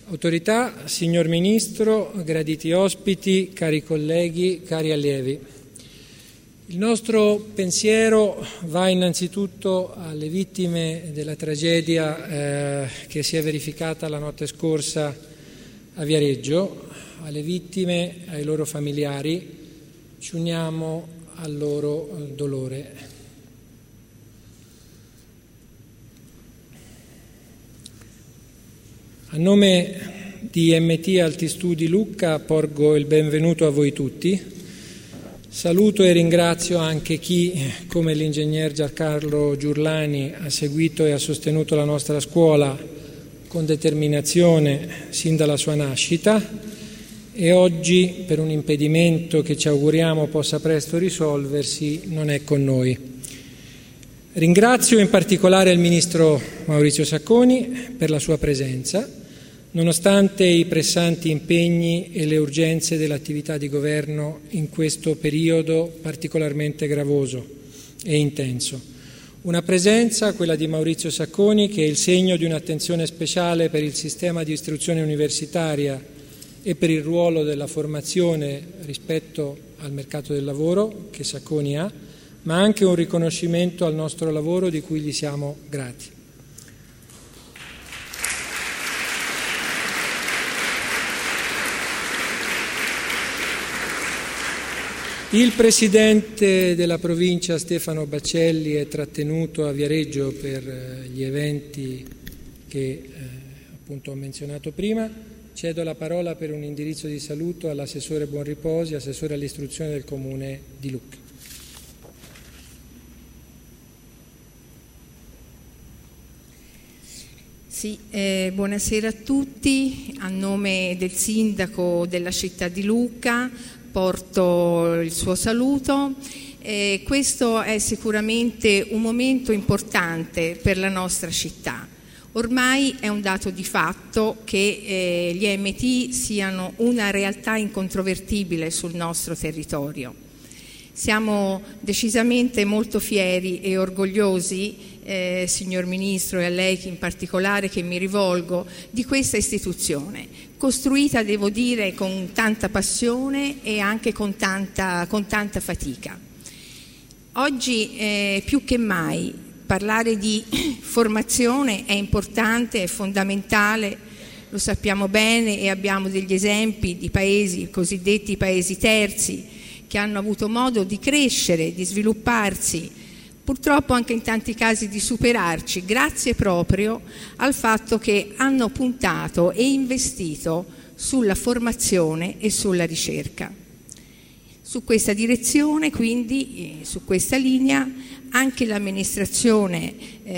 Autorità, signor Ministro, graditi ospiti, cari colleghi, cari allievi. Il nostro pensiero va innanzitutto alle vittime della tragedia che si è verificata la notte scorsa a Viareggio, alle vittime, ai loro familiari. Ci uniamo al loro dolore. A nome di MT Alti Studi Lucca porgo il benvenuto a voi tutti. Saluto e ringrazio anche chi, come l'ingegner Giancarlo Giurlani, ha seguito e ha sostenuto la nostra scuola con determinazione sin dalla sua nascita e oggi, per un impedimento che ci auguriamo possa presto risolversi, non è con noi. Ringrazio in particolare il Ministro Maurizio Sacconi per la sua presenza, nonostante i pressanti impegni e le urgenze dell'attività di governo in questo periodo particolarmente gravoso e intenso. Una presenza, quella di Maurizio Sacconi, che è il segno di un'attenzione speciale per il sistema di istruzione universitaria e per il ruolo della formazione rispetto al mercato del lavoro che Sacconi ha, ma anche un riconoscimento al nostro lavoro di cui gli siamo grati. Il Presidente della provincia Stefano Baccelli è trattenuto a Viareggio per gli eventi che appunto ho menzionato prima. Cedo la parola per un indirizzo di saluto all'assessore Buonriposi, assessore all'istruzione del Comune di Lucca. Sì, buonasera a tutti. A nome del Sindaco della città di Lucca porto il suo saluto. Questo è sicuramente un momento importante per la nostra città. Ormai è un dato di fatto che gli EMT siano una realtà incontrovertibile sul nostro territorio. Siamo decisamente molto fieri e orgogliosi, signor Ministro, e a lei in particolare che mi rivolgo, di questa istituzione, costruita, devo dire, con tanta passione e anche con tanta fatica. Oggi più che mai parlare di formazione è importante, è fondamentale, lo sappiamo bene e abbiamo degli esempi di paesi, cosiddetti paesi terzi, che hanno avuto modo di crescere, di svilupparsi, purtroppo anche in tanti casi di superarci, grazie proprio al fatto che hanno puntato e investito sulla formazione e sulla ricerca. Su questa direzione, quindi, su questa linea, anche l'amministrazione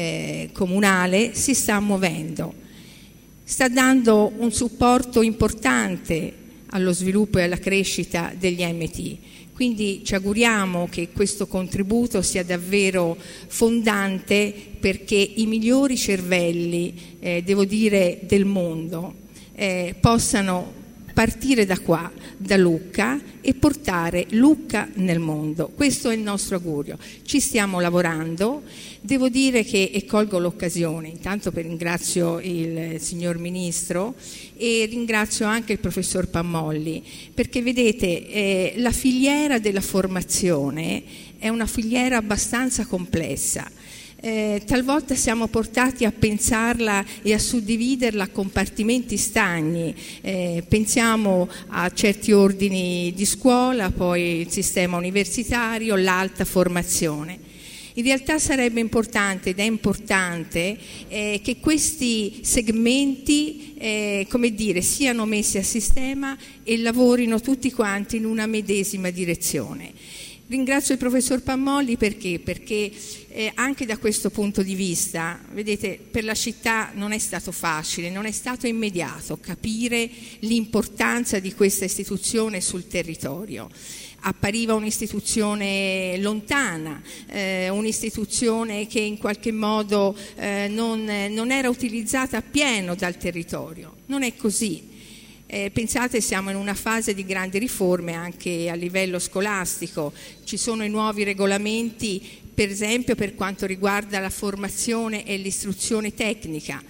comunale si sta muovendo, sta dando un supporto importante allo sviluppo e alla crescita degli MT. Quindi ci auguriamo che questo contributo sia davvero fondante perché i migliori cervelli, devo dire, del mondo possano partire da qua, da Lucca, e portare Lucca nel mondo. Questo è il nostro augurio. Ci stiamo lavorando. Devo dire che, e colgo l'occasione, intanto ringrazio il signor Ministro e ringrazio anche il professor Pammolli, perché vedete la filiera della formazione è una filiera abbastanza complessa. Talvolta siamo portati a pensarla e a suddividerla a compartimenti stagni, pensiamo a certi ordini di scuola, poi il sistema universitario, l'alta formazione. In realtà sarebbe importante ed è importante che questi segmenti siano messi a sistema e lavorino tutti quanti in una medesima direzione. Ringrazio il professor Pammolli perché anche da questo punto di vista, vedete, per la città non è stato facile, non è stato immediato capire l'importanza di questa istituzione sul territorio. Appariva un'istituzione lontana, un'istituzione che in qualche modo non era utilizzata appieno dal territorio. Non è così. Pensate, siamo in una fase di grandi riforme anche a livello scolastico, ci sono i nuovi regolamenti per esempio per quanto riguarda la formazione e l'istruzione tecnica.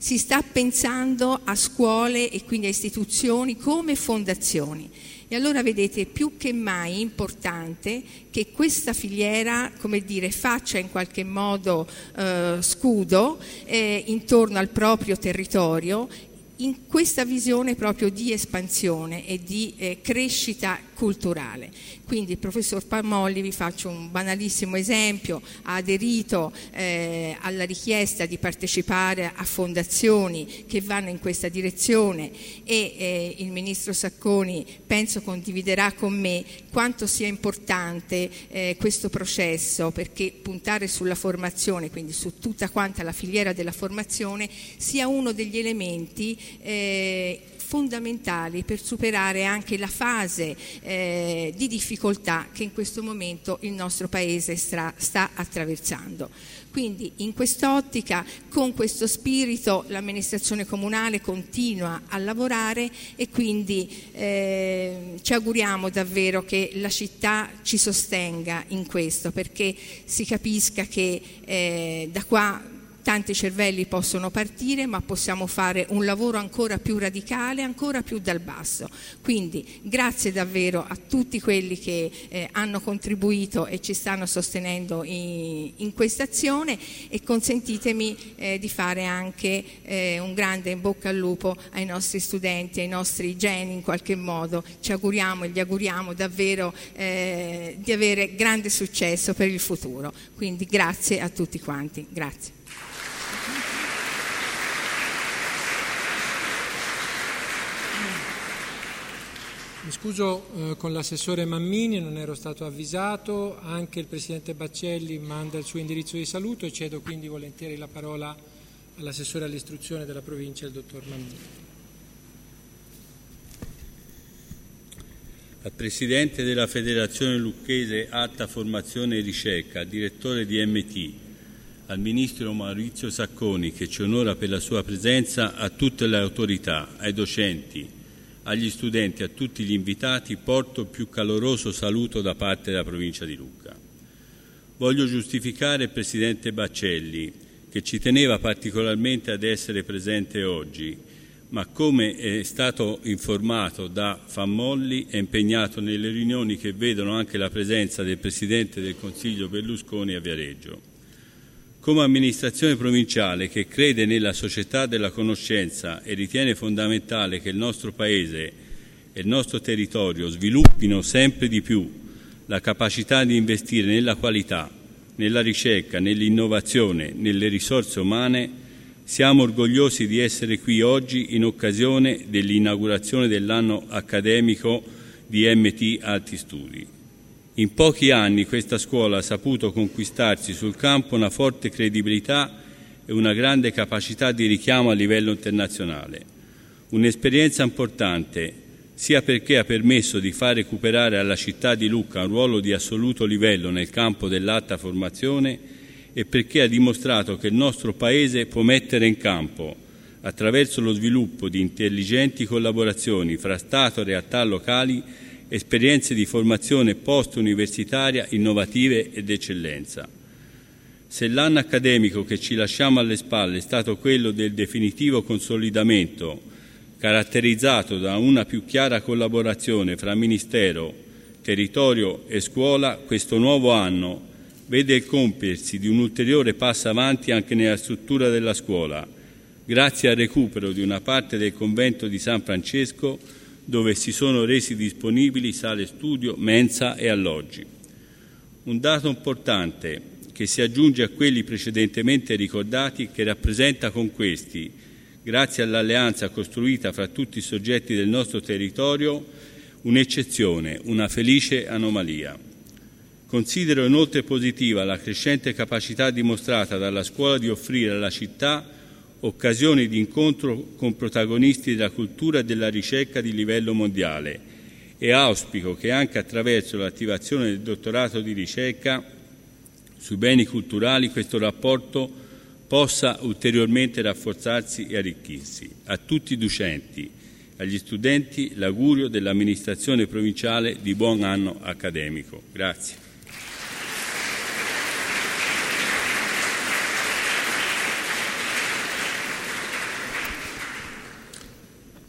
si sta pensando a scuole e quindi a istituzioni come fondazioni. E allora vedete, più che mai è importante che questa filiera, faccia in qualche modo scudo intorno al proprio territorio, in questa visione proprio di espansione e di crescita culturale. Quindi il professor Palmolli, vi faccio un banalissimo esempio, ha aderito alla richiesta di partecipare a fondazioni che vanno in questa direzione e il ministro Sacconi penso condividerà con me quanto sia importante questo processo, perché puntare sulla formazione, quindi su tutta quanta la filiera della formazione, sia uno degli elementi fondamentali per superare anche la fase di difficoltà che in questo momento il nostro Paese sta attraversando. Quindi in quest'ottica, con questo spirito, l'amministrazione comunale continua a lavorare e quindi ci auguriamo davvero che la città ci sostenga in questo, perché si capisca che da qua tanti cervelli possono partire, ma possiamo fare un lavoro ancora più radicale, ancora più dal basso. Quindi grazie davvero a tutti quelli che hanno contribuito e ci stanno sostenendo in questa azione, e consentitemi di fare anche un grande in bocca al lupo ai nostri studenti, ai nostri geni in qualche modo. Ci auguriamo e gli auguriamo davvero di avere grande successo per il futuro. Quindi grazie a tutti quanti. Grazie. Mi scuso con l'assessore Mammini, non ero stato avvisato, anche il presidente Baccelli manda il suo indirizzo di saluto e cedo quindi volentieri la parola all'assessore all'istruzione della provincia, il dottor Mammini. Al presidente della Federazione Lucchese Alta Formazione e Ricerca, direttore di MT, al ministro Maurizio Sacconi, che ci onora per la sua presenza, a tutte le autorità, ai docenti, agli studenti, a tutti gli invitati, porto il più caloroso saluto da parte della provincia di Lucca. Voglio giustificare il presidente Baccelli, che ci teneva particolarmente ad essere presente oggi, ma come è stato informato da Fammolli è impegnato nelle riunioni che vedono anche la presenza del presidente del Consiglio Berlusconi a Viareggio. Come amministrazione provinciale che crede nella società della conoscenza e ritiene fondamentale che il nostro Paese e il nostro territorio sviluppino sempre di più la capacità di investire nella qualità, nella ricerca, nell'innovazione, nelle risorse umane, siamo orgogliosi di essere qui oggi in occasione dell'inaugurazione dell'anno accademico di MT Alti Studi. In pochi anni questa scuola ha saputo conquistarsi sul campo una forte credibilità e una grande capacità di richiamo a livello internazionale. Un'esperienza importante sia perché ha permesso di far recuperare alla città di Lucca un ruolo di assoluto livello nel campo dell'alta formazione e perché ha dimostrato che il nostro Paese può mettere in campo, attraverso lo sviluppo di intelligenti collaborazioni fra Stato e realtà locali, esperienze di formazione post-universitaria innovative ed eccellenza. Se l'anno accademico che ci lasciamo alle spalle è stato quello del definitivo consolidamento, caratterizzato da una più chiara collaborazione fra Ministero, territorio e scuola, questo nuovo anno vede il compiersi di un ulteriore passo avanti anche nella struttura della scuola, grazie al recupero di una parte del convento di San Francesco, dove si sono resi disponibili sale studio, mensa e alloggi. Un dato importante che si aggiunge a quelli precedentemente ricordati, che rappresenta con questi, grazie all'alleanza costruita fra tutti i soggetti del nostro territorio, un'eccezione, una felice anomalia. Considero inoltre positiva la crescente capacità dimostrata dalla scuola di offrire alla città occasioni di incontro con protagonisti della cultura e della ricerca di livello mondiale e auspico che anche attraverso l'attivazione del dottorato di ricerca sui beni culturali questo rapporto possa ulteriormente rafforzarsi e arricchirsi. A tutti i docenti, agli studenti, l'augurio dell'amministrazione provinciale di buon anno accademico. Grazie.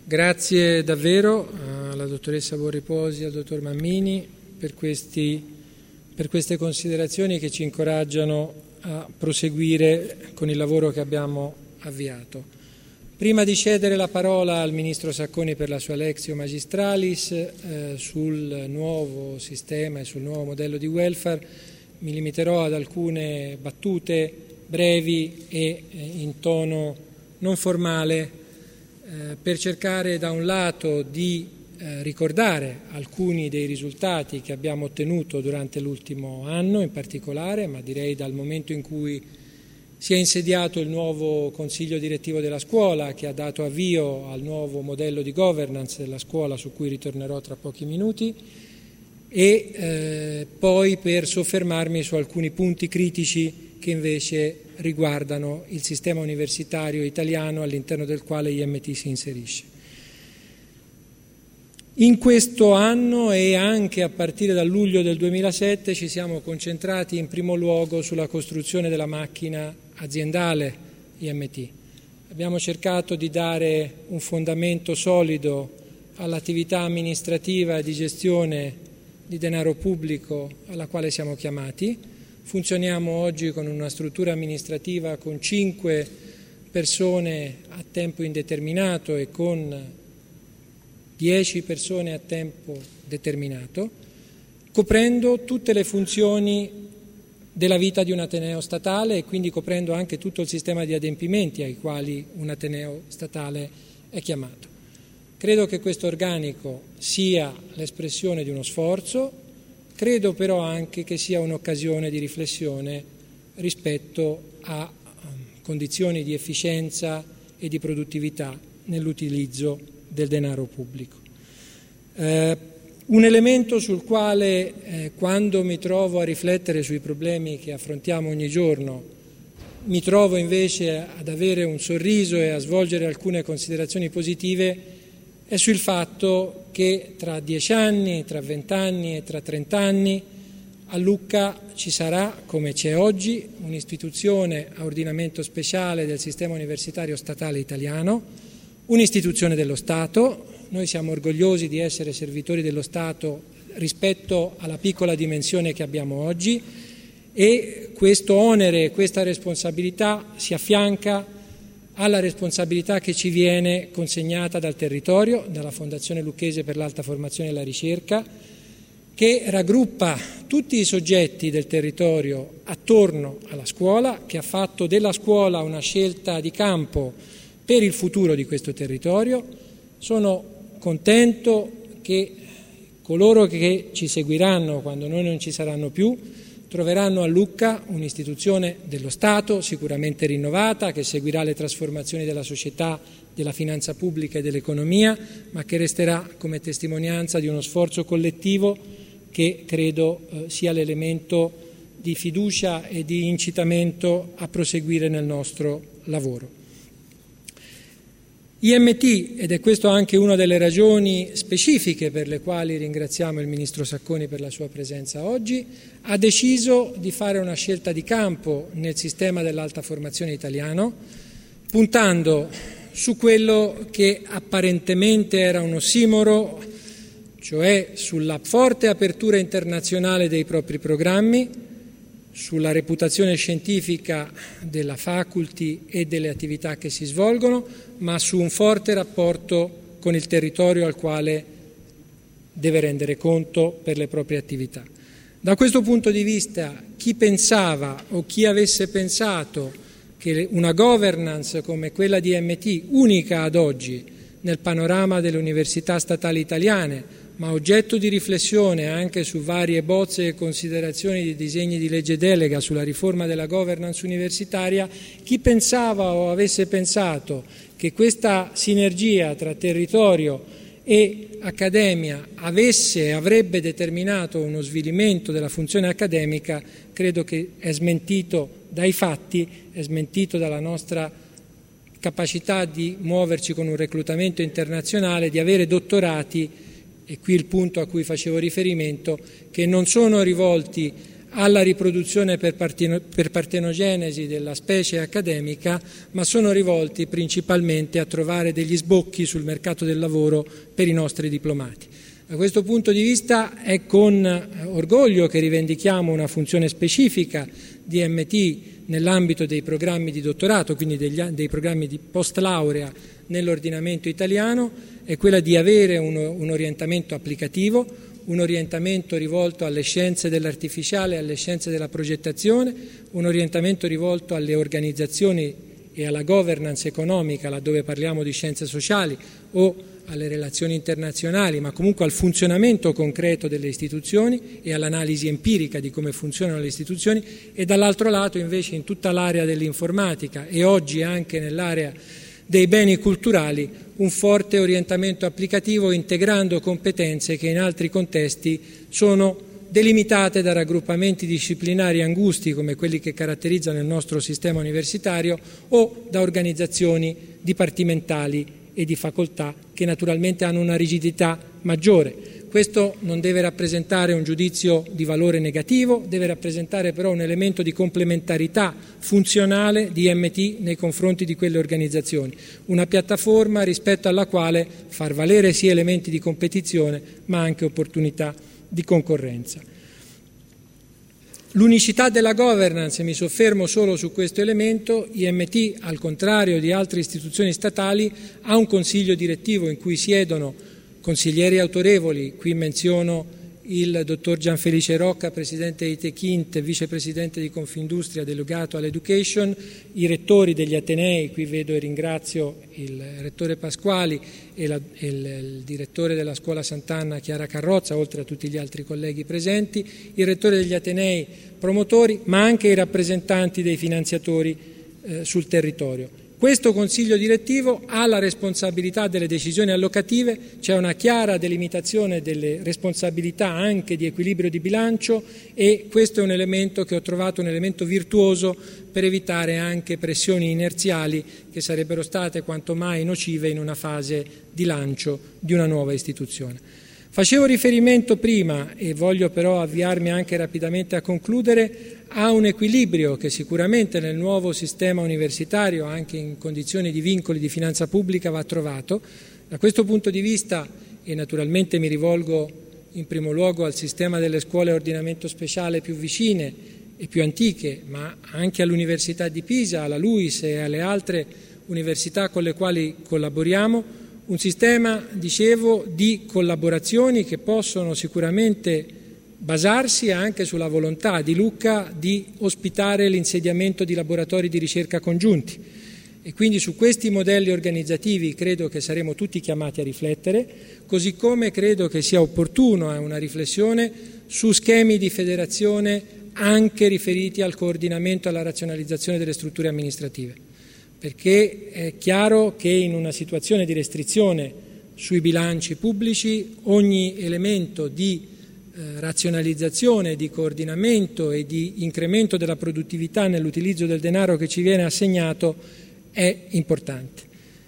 Grazie davvero alla dottoressa Buonriposi e al dottor Mammini per queste considerazioni che ci incoraggiano a proseguire con il lavoro che abbiamo avviato. Prima di cedere la parola al Ministro Sacconi per la sua Lectio Magistralis sul nuovo sistema e sul nuovo modello di welfare, mi limiterò ad alcune battute brevi e in tono non formale per cercare da un lato di ricordare alcuni dei risultati che abbiamo ottenuto durante l'ultimo anno in particolare, ma direi dal momento in cui si è insediato il nuovo Consiglio direttivo della scuola che ha dato avvio al nuovo modello di governance della scuola su cui ritornerò tra pochi minuti e poi per soffermarmi su alcuni punti critici che invece riguardano il sistema universitario italiano all'interno del quale IMT si inserisce. In questo anno e anche a partire dal luglio del 2007 ci siamo concentrati in primo luogo sulla costruzione della macchina aziendale IMT. Abbiamo cercato di dare un fondamento solido all'attività amministrativa e di gestione di denaro pubblico alla quale siamo chiamati. Funzioniamo oggi con una struttura amministrativa con 5 persone a tempo indeterminato e con 10 persone a tempo determinato, coprendo tutte le funzioni della vita di un ateneo statale e quindi coprendo anche tutto il sistema di adempimenti ai quali un ateneo statale è chiamato. Credo che questo organico sia l'espressione di uno sforzo, credo però anche che sia un'occasione di riflessione rispetto a condizioni di efficienza e di produttività nell'utilizzo del denaro pubblico. Un elemento sul quale quando mi trovo a riflettere sui problemi che affrontiamo ogni giorno mi trovo invece ad avere un sorriso e a svolgere alcune considerazioni positive è sul fatto che tra 10 anni, tra 20 anni e tra 30 anni a Lucca ci sarà, come c'è oggi, un'istituzione a ordinamento speciale del sistema universitario statale italiano, un'istituzione dello Stato. Noi siamo orgogliosi di essere servitori dello Stato rispetto alla piccola dimensione che abbiamo oggi e questo onere e questa responsabilità si affianca alla responsabilità che ci viene consegnata dal territorio, dalla Fondazione Lucchese per l'Alta Formazione e la Ricerca, che raggruppa tutti i soggetti del territorio attorno alla scuola, che ha fatto della scuola una scelta di campo per il futuro di questo territorio. Sono contento che coloro che ci seguiranno quando noi non ci saranno più troveranno a Lucca un'istituzione dello Stato sicuramente rinnovata, che seguirà le trasformazioni della società, della finanza pubblica e dell'economia, ma che resterà come testimonianza di uno sforzo collettivo che credo sia l'elemento di fiducia e di incitamento a proseguire nel nostro lavoro. IMT, ed è questo anche una delle ragioni specifiche per le quali ringraziamo il Ministro Sacconi per la sua presenza oggi, ha deciso di fare una scelta di campo nel sistema dell'alta formazione italiano, puntando su quello che apparentemente era un ossimoro, cioè sulla forte apertura internazionale dei propri programmi, sulla reputazione scientifica della faculty e delle attività che si svolgono, ma su un forte rapporto con il territorio al quale deve rendere conto per le proprie attività. Da questo punto di vista, chi pensava o chi avesse pensato che una governance come quella di IMT, unica ad oggi nel panorama delle università statali italiane, ma oggetto di riflessione anche su varie bozze e considerazioni di disegni di legge delega sulla riforma della governance universitaria, chi pensava o avesse pensato che questa sinergia tra territorio e accademia avesse e avrebbe determinato uno svilimento della funzione accademica, credo che è smentito dai fatti, è smentito dalla nostra capacità di muoverci con un reclutamento internazionale, di avere dottorati, e qui il punto a cui facevo riferimento, che non sono rivolti alla riproduzione per partenogenesi della specie accademica, ma sono rivolti principalmente a trovare degli sbocchi sul mercato del lavoro per i nostri diplomati. Da questo punto di vista è con orgoglio che rivendichiamo una funzione specifica di MT nell'ambito dei programmi di dottorato, quindi dei programmi di post-laurea nell'ordinamento italiano, è quella di avere un orientamento applicativo, un orientamento rivolto alle scienze dell'artificiale, alle scienze della progettazione, un orientamento rivolto alle organizzazioni e alla governance economica, laddove parliamo di scienze sociali, o alle relazioni internazionali, ma comunque al funzionamento concreto delle istituzioni e all'analisi empirica di come funzionano le istituzioni, e dall'altro lato invece in tutta l'area dell'informatica e oggi anche nell'area dei beni culturali un forte orientamento applicativo, integrando competenze che in altri contesti sono delimitate da raggruppamenti disciplinari angusti come quelli che caratterizzano il nostro sistema universitario o da organizzazioni dipartimentali e di facoltà che naturalmente hanno una rigidità maggiore. Questo non deve rappresentare un giudizio di valore negativo, deve rappresentare però un elemento di complementarità funzionale di MT nei confronti di quelle organizzazioni, una piattaforma rispetto alla quale far valere sia elementi di competizione ma anche opportunità di concorrenza. L'unicità della governance, mi soffermo solo su questo elemento, IMT, al contrario di altre istituzioni statali, ha un consiglio direttivo in cui siedono consiglieri autorevoli, qui menziono il dottor Gianfelice Rocca, presidente di Techint, vicepresidente di Confindustria, delegato all'Education, i rettori degli Atenei, qui vedo e ringrazio il rettore Pasquali e il direttore della Scuola Sant'Anna Chiara Carrozza, oltre a tutti gli altri colleghi presenti, il rettore degli Atenei promotori, ma anche i rappresentanti dei finanziatori sul territorio. Questo Consiglio direttivo ha la responsabilità delle decisioni allocative, c'è una chiara delimitazione delle responsabilità anche di equilibrio di bilancio, e questo è un elemento che ho trovato un elemento virtuoso per evitare anche pressioni inerziali che sarebbero state quanto mai nocive in una fase di lancio di una nuova istituzione. Facevo riferimento prima, e voglio però avviarmi anche rapidamente a concludere, a un equilibrio che sicuramente nel nuovo sistema universitario, anche in condizioni di vincoli di finanza pubblica, va trovato. Da questo punto di vista, e naturalmente mi rivolgo in primo luogo al sistema delle scuole a ordinamento speciale più vicine e più antiche, ma anche all'Università di Pisa, alla LUISS e alle altre università con le quali collaboriamo, un sistema, dicevo, di collaborazioni che possono sicuramente basarsi anche sulla volontà di Lucca di ospitare l'insediamento di laboratori di ricerca congiunti, e quindi su questi modelli organizzativi credo che saremo tutti chiamati a riflettere, così come credo che sia opportuno una riflessione su schemi di federazione anche riferiti al coordinamento e alla razionalizzazione delle strutture amministrative, perché è chiaro che in una situazione di restrizione sui bilanci pubblici ogni elemento di razionalizzazione, di coordinamento e di incremento della produttività nell'utilizzo del denaro che ci viene assegnato è importante.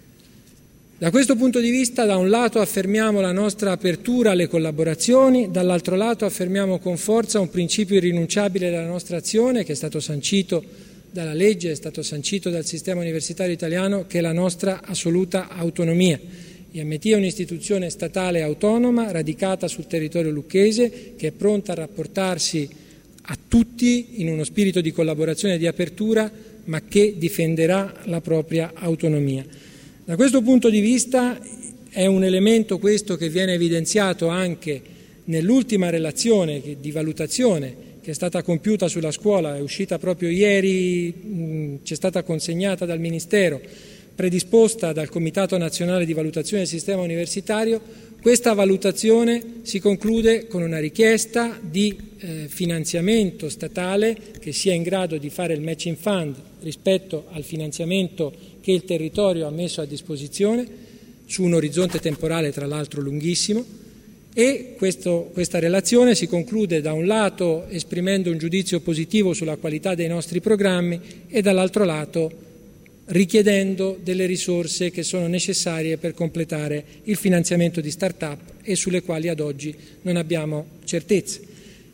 Da questo punto di vista, da un lato affermiamo la nostra apertura alle collaborazioni, dall'altro lato affermiamo con forza un principio irrinunciabile della nostra azione, che è stato sancito dalla legge, è stato sancito dal sistema universitario italiano, che è la nostra assoluta autonomia. IMT è un'istituzione statale autonoma, radicata sul territorio lucchese, che è pronta a rapportarsi a tutti in uno spirito di collaborazione e di apertura, ma che difenderà la propria autonomia. Da questo punto di vista è un elemento questo che viene evidenziato anche nell'ultima relazione di valutazione che è stata compiuta sulla scuola, è uscita proprio ieri, ci è stata consegnata dal Ministero, predisposta dal Comitato Nazionale di Valutazione del Sistema Universitario. Questa valutazione si conclude con una richiesta di finanziamento statale che sia in grado di fare il matching fund rispetto al finanziamento che il territorio ha messo a disposizione, su un orizzonte temporale tra l'altro lunghissimo, e questa relazione si conclude da un lato esprimendo un giudizio positivo sulla qualità dei nostri programmi e dall'altro lato richiedendo delle risorse che sono necessarie per completare il finanziamento di start-up e sulle quali ad oggi non abbiamo certezze.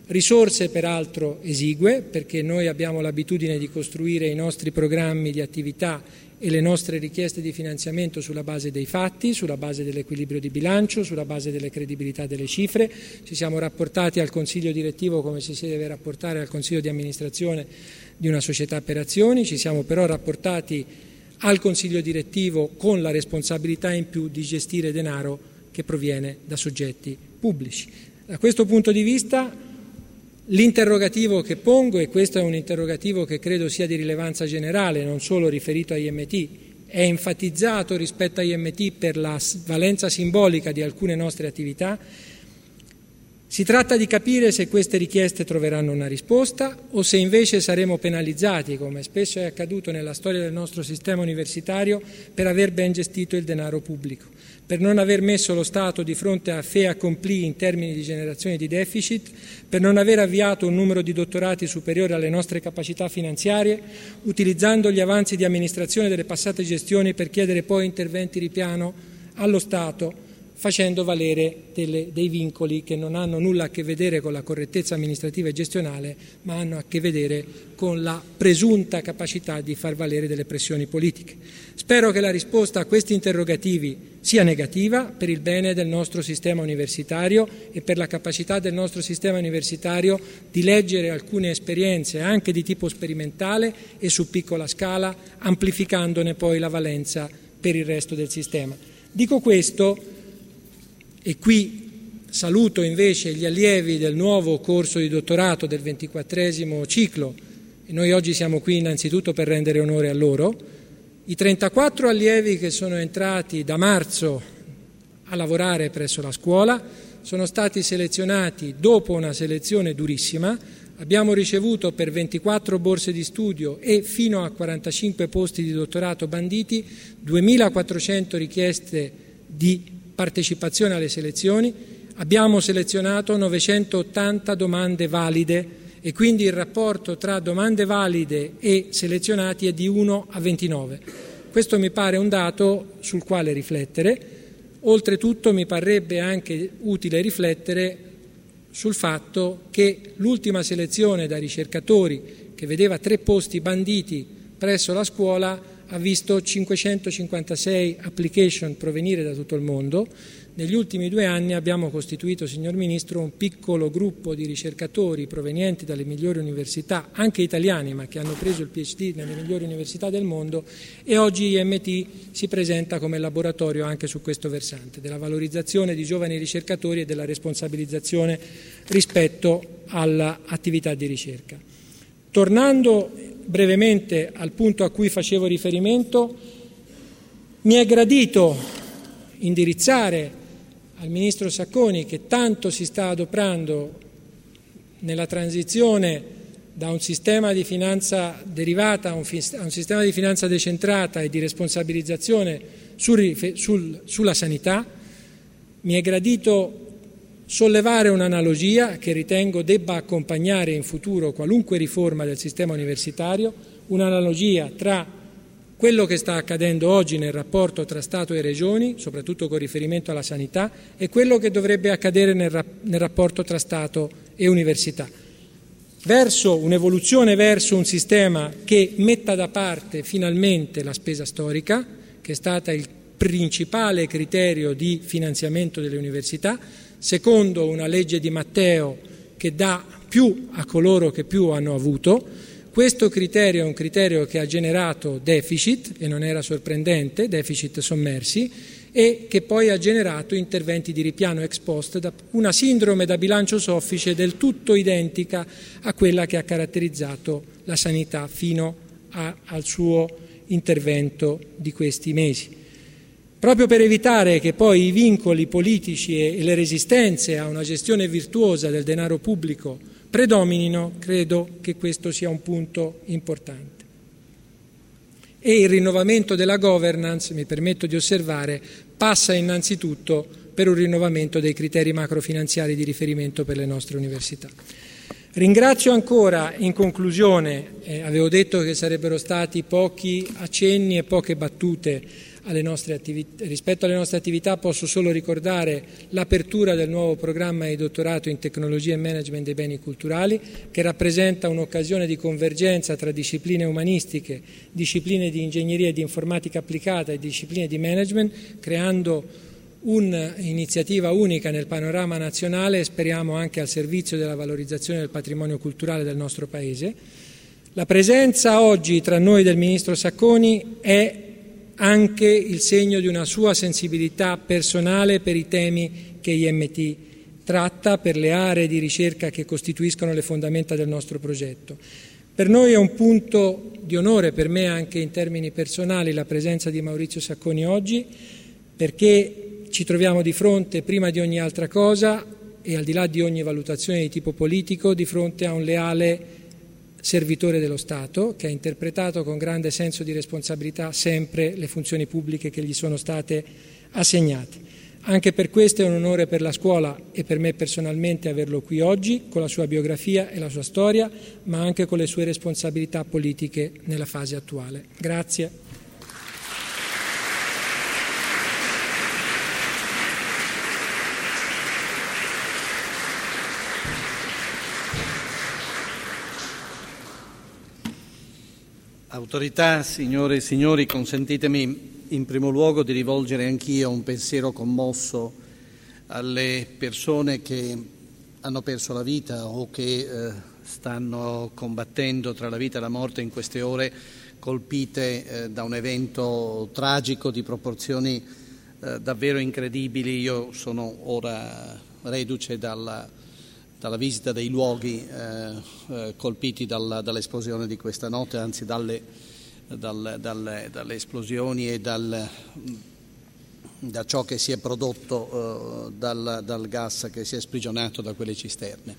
risorse peraltro esigue, perché noi abbiamo l'abitudine di costruire i nostri programmi di attività e le nostre richieste di finanziamento sulla base dei fatti, sulla base dell'equilibrio di bilancio, sulla base delle credibilità delle cifre. Ci siamo rapportati al consiglio direttivo come si deve rapportare al consiglio di amministrazione di una società per azioni, ci siamo però rapportati al consiglio direttivo con la responsabilità in più di gestire denaro che proviene da soggetti pubblici. Da questo punto di vista l'interrogativo che pongo, e questo è un interrogativo che credo sia di rilevanza generale, non solo riferito a IMT, è enfatizzato rispetto a IMT per la valenza simbolica di alcune nostre attività. Si tratta di capire se queste richieste troveranno una risposta o se invece saremo penalizzati, come spesso è accaduto nella storia del nostro sistema universitario, per aver ben gestito il denaro pubblico, per non aver messo lo Stato di fronte a fait accompli in termini di generazione di deficit, per non aver avviato un numero di dottorati superiore alle nostre capacità finanziarie, utilizzando gli avanzi di amministrazione delle passate gestioni per chiedere poi interventi ripiano allo Stato, facendo valere dei vincoli che non hanno nulla a che vedere con la correttezza amministrativa e gestionale, ma hanno a che vedere con la presunta capacità di far valere delle pressioni politiche. Spero che la risposta a questi interrogativi sia negativa per il bene del nostro sistema universitario e per la capacità del nostro sistema universitario di leggere alcune esperienze anche di tipo sperimentale e su piccola scala, amplificandone poi la valenza per il resto del sistema. Dico questo e qui saluto invece gli allievi del nuovo corso di dottorato del 24esimo ciclo, e noi oggi siamo qui innanzitutto per rendere onore a loro. I 34 allievi che sono entrati da marzo a lavorare presso la scuola sono stati selezionati dopo una selezione durissima. Abbiamo ricevuto per 24 borse di studio e fino a 45 posti di dottorato banditi 2.400 richieste di partecipazione alle selezioni, abbiamo selezionato 980 domande valide e quindi il rapporto tra domande valide e selezionati è di 1 a 29. Questo mi pare un dato sul quale riflettere. Oltretutto mi parrebbe anche utile riflettere sul fatto che l'ultima selezione da ricercatori, che vedeva 3 posti banditi presso la scuola, ha visto 556 application provenire da tutto il mondo. Negli ultimi 2 anni abbiamo costituito, signor Ministro, un piccolo gruppo di ricercatori provenienti dalle migliori università, anche italiani, ma che hanno preso il PhD nelle migliori università del mondo, e oggi IMT si presenta come laboratorio anche su questo versante, della valorizzazione di giovani ricercatori e della responsabilizzazione rispetto all'attività di ricerca. Tornando brevemente al punto a cui facevo riferimento, mi è gradito indirizzare al Ministro Sacconi, che tanto si sta adoperando nella transizione da un sistema di finanza derivata a un sistema di finanza decentrata e di responsabilizzazione sulla sanità. Mi è gradito sollevare un'analogia che ritengo debba accompagnare in futuro qualunque riforma del sistema universitario, un'analogia tra quello che sta accadendo oggi nel rapporto tra Stato e Regioni, soprattutto con riferimento alla sanità, e quello che dovrebbe accadere nel rapporto tra Stato e università, verso un'evoluzione verso un sistema che metta da parte finalmente la spesa storica, che è stata il principale criterio di finanziamento delle università, secondo una legge di Matteo che dà più a coloro che più hanno avuto. Questo criterio è un criterio che ha generato deficit, e non era sorprendente, deficit sommersi, e che poi ha generato interventi di ripiano ex post, una sindrome da bilancio soffice del tutto identica a quella che ha caratterizzato la sanità fino al suo intervento di questi mesi. Proprio per evitare che poi i vincoli politici e le resistenze a una gestione virtuosa del denaro pubblico predominino, credo che questo sia un punto importante. E il rinnovamento della governance, mi permetto di osservare, passa innanzitutto per un rinnovamento dei criteri macrofinanziari di riferimento per le nostre università. Ringrazio ancora, in conclusione, avevo detto che sarebbero stati pochi accenni e poche battute rispetto alle nostre attività posso solo ricordare l'apertura del nuovo programma di dottorato in tecnologia e management dei beni culturali, che rappresenta un'occasione di convergenza tra discipline umanistiche, discipline di ingegneria e di informatica applicata e discipline di management, creando un'iniziativa unica nel panorama nazionale e speriamo anche al servizio della valorizzazione del patrimonio culturale del nostro Paese. La presenza oggi tra noi del Ministro Sacconi è anche il segno di una sua sensibilità personale per i temi che IMT tratta, per le aree di ricerca che costituiscono le fondamenta del nostro progetto. Per noi è un punto di onore, per me anche in termini personali, la presenza di Maurizio Sacconi oggi, perché ci troviamo di fronte, prima di ogni altra cosa e al di là di ogni valutazione di tipo politico, di fronte a un leale servitore dello Stato che ha interpretato con grande senso di responsabilità sempre le funzioni pubbliche che gli sono state assegnate. Anche per questo è un onore per la scuola e per me personalmente averlo qui oggi, con la sua biografia e la sua storia, ma anche con le sue responsabilità politiche nella fase attuale. Grazie. Autorità, signore e signori, consentitemi in primo luogo di rivolgere anch'io un pensiero commosso alle persone che hanno perso la vita o che stanno combattendo tra la vita e la morte in queste ore, colpite da un evento tragico di proporzioni davvero incredibili. Io sono ora reduce dalla visita dei luoghi colpiti dall'esplosione di questa notte, anzi dalle esplosioni e da ciò che si è prodotto dal gas che si è sprigionato da quelle cisterne.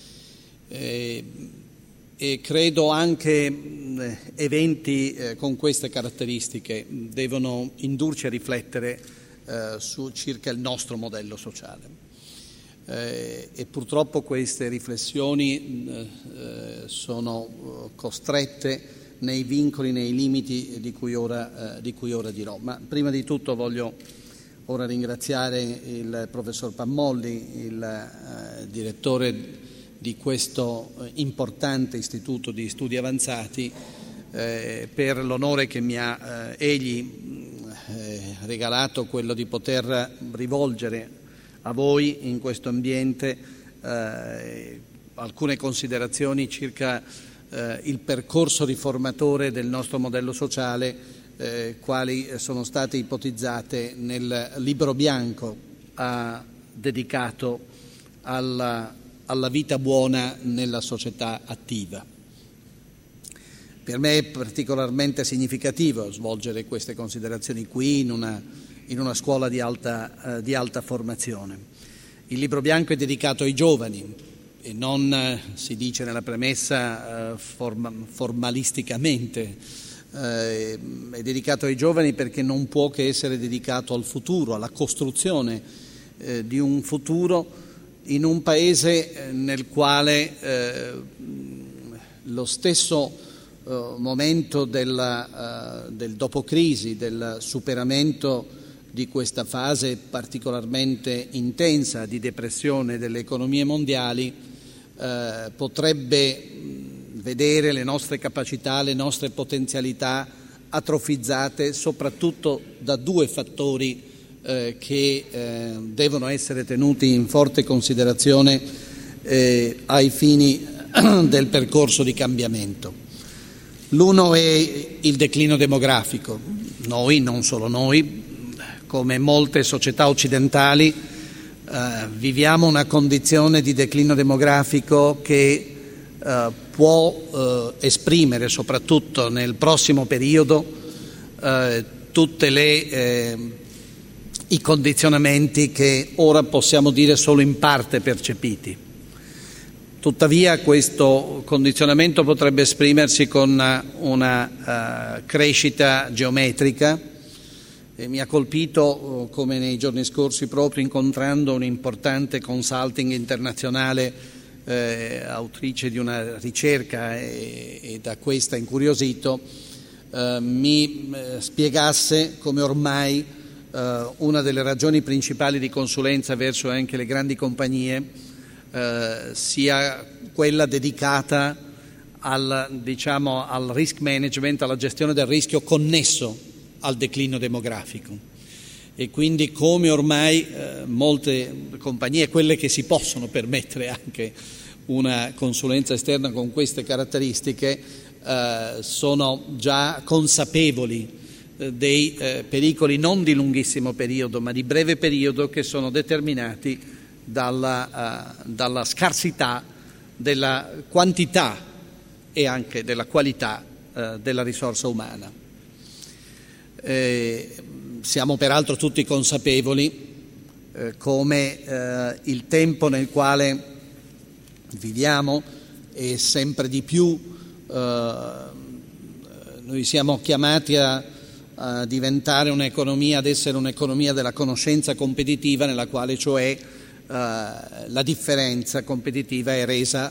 E credo anche eventi con queste caratteristiche devono indurci a riflettere circa il nostro modello sociale. E purtroppo queste riflessioni sono costrette nei vincoli, nei limiti di cui ora dirò. Ma prima di tutto voglio ora ringraziare il professor Pammolli, il direttore di questo importante istituto di studi avanzati, per l'onore che mi ha egli regalato, quello di poter rivolgere a voi in questo ambiente alcune considerazioni circa il percorso riformatore del nostro modello sociale, quali sono state ipotizzate nel libro bianco dedicato alla vita buona nella società attiva. Per me è particolarmente significativo svolgere queste considerazioni qui in una scuola di alta formazione. Il libro bianco è dedicato ai giovani e non, si dice nella premessa, formalisticamente, è dedicato ai giovani perché non può che essere dedicato al futuro, alla costruzione di un futuro in un paese nel quale lo stesso momento del dopocrisi, del superamento di questa fase particolarmente intensa di depressione delle economie mondiali potrebbe vedere le nostre capacità, le nostre potenzialità atrofizzate soprattutto da due fattori che devono essere tenuti in forte considerazione ai fini del percorso di cambiamento. L'uno è il declino demografico. Noi, non solo noi, come molte società occidentali, viviamo una condizione di declino demografico che può esprimere soprattutto nel prossimo periodo tutti i condizionamenti che ora possiamo dire solo in parte percepiti. Tuttavia questo condizionamento potrebbe esprimersi con una crescita geometrica. E mi ha colpito, come nei giorni scorsi, proprio incontrando un'importante consulting internazionale, autrice di una ricerca e da questa incuriosito, mi spiegasse come ormai una delle ragioni principali di consulenza verso anche le grandi compagnie sia quella dedicata al risk management, alla gestione del rischio connesso al declino demografico. E quindi come ormai molte compagnie, quelle che si possono permettere anche una consulenza esterna con queste caratteristiche, sono già consapevoli dei pericoli non di lunghissimo periodo ma di breve periodo che sono determinati dalla scarsità della quantità e anche della qualità della risorsa umana. Siamo peraltro tutti consapevoli come il tempo nel quale viviamo è sempre di più, noi siamo chiamati a diventare un'economia, ad essere un'economia della conoscenza competitiva, nella quale cioè la differenza competitiva è resa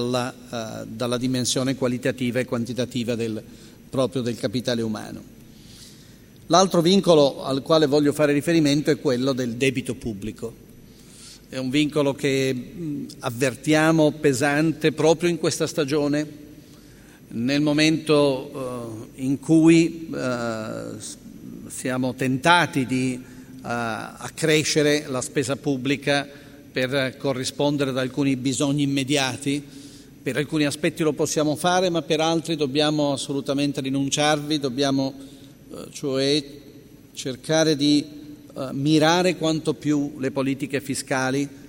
dalla dimensione qualitativa e quantitativa proprio del capitale umano. L'altro vincolo al quale voglio fare riferimento è quello del debito pubblico. È un vincolo che avvertiamo pesante proprio in questa stagione, nel momento in cui siamo tentati di accrescere la spesa pubblica per corrispondere ad alcuni bisogni immediati. Per alcuni aspetti lo possiamo fare, ma per altri dobbiamo assolutamente rinunciarvi, dobbiamo cioè cercare di mirare quanto più le politiche fiscali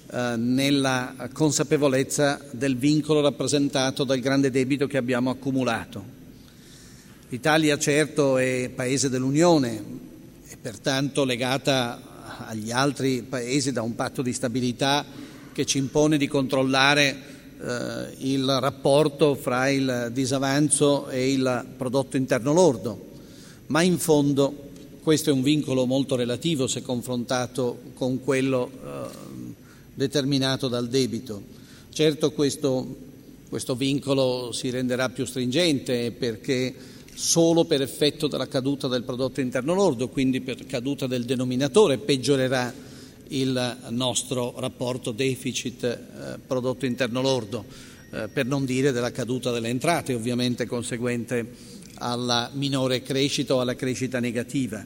nella consapevolezza del vincolo rappresentato dal grande debito che abbiamo accumulato. L'Italia certo è paese dell'Unione e pertanto legata agli altri paesi da un patto di stabilità che ci impone di controllare il rapporto fra il disavanzo e il prodotto interno lordo, ma in fondo questo è un vincolo molto relativo se confrontato con quello determinato dal debito. Certo questo vincolo si renderà più stringente perché solo per effetto della caduta del prodotto interno lordo, quindi per caduta del denominatore, peggiorerà il nostro rapporto deficit prodotto interno lordo, per non dire della caduta delle entrate, ovviamente conseguente alla minore crescita o alla crescita negativa.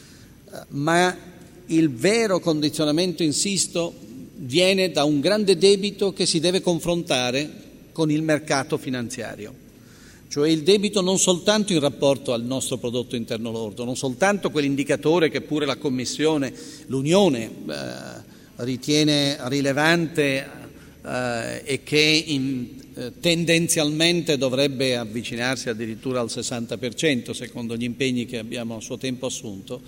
Ma il vero condizionamento, insisto, viene da un grande debito che si deve confrontare con il mercato finanziario, cioè il debito non soltanto in rapporto al nostro prodotto interno lordo, non soltanto quell'indicatore che pure la Commissione, l'Unione ritiene rilevante e che tendenzialmente dovrebbe avvicinarsi addirittura al 60% secondo gli impegni che abbiamo a suo tempo assunto,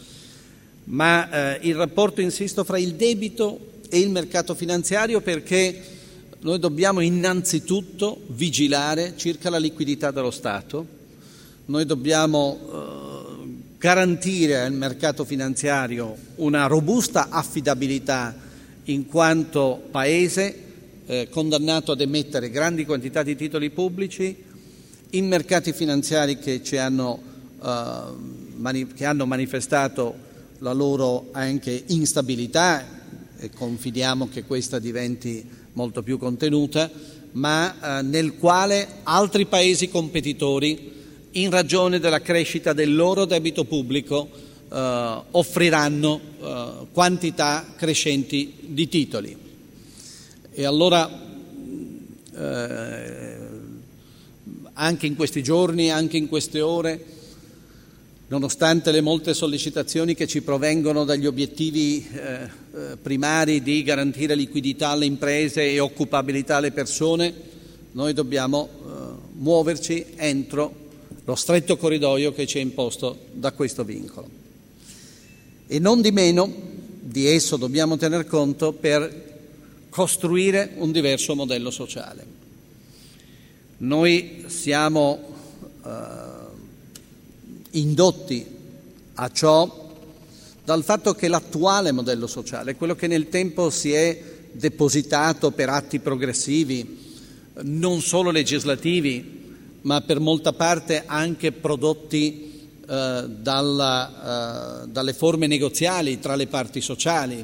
ma il rapporto, insisto, fra il debito e il mercato finanziario, perché noi dobbiamo innanzitutto vigilare circa la liquidità dello Stato, noi dobbiamo garantire al mercato finanziario una robusta affidabilità in quanto paese condannato ad emettere grandi quantità di titoli pubblici, in mercati finanziari che hanno manifestato la loro anche instabilità, e confidiamo che questa diventi molto più contenuta, ma nel quale altri paesi competitori, in ragione della crescita del loro debito pubblico, offriranno quantità crescenti di titoli. E allora anche in questi giorni, anche in queste ore, nonostante le molte sollecitazioni che ci provengono dagli obiettivi primari di garantire liquidità alle imprese e occupabilità alle persone, noi dobbiamo muoverci entro lo stretto corridoio che ci è imposto da questo vincolo. E non di meno di esso dobbiamo tener conto per costruire un diverso modello sociale. Noi siamo indotti a ciò dal fatto che l'attuale modello sociale, quello che nel tempo si è depositato per atti progressivi, non solo legislativi, ma per molta parte anche prodotti dalle forme negoziali tra le parti sociali.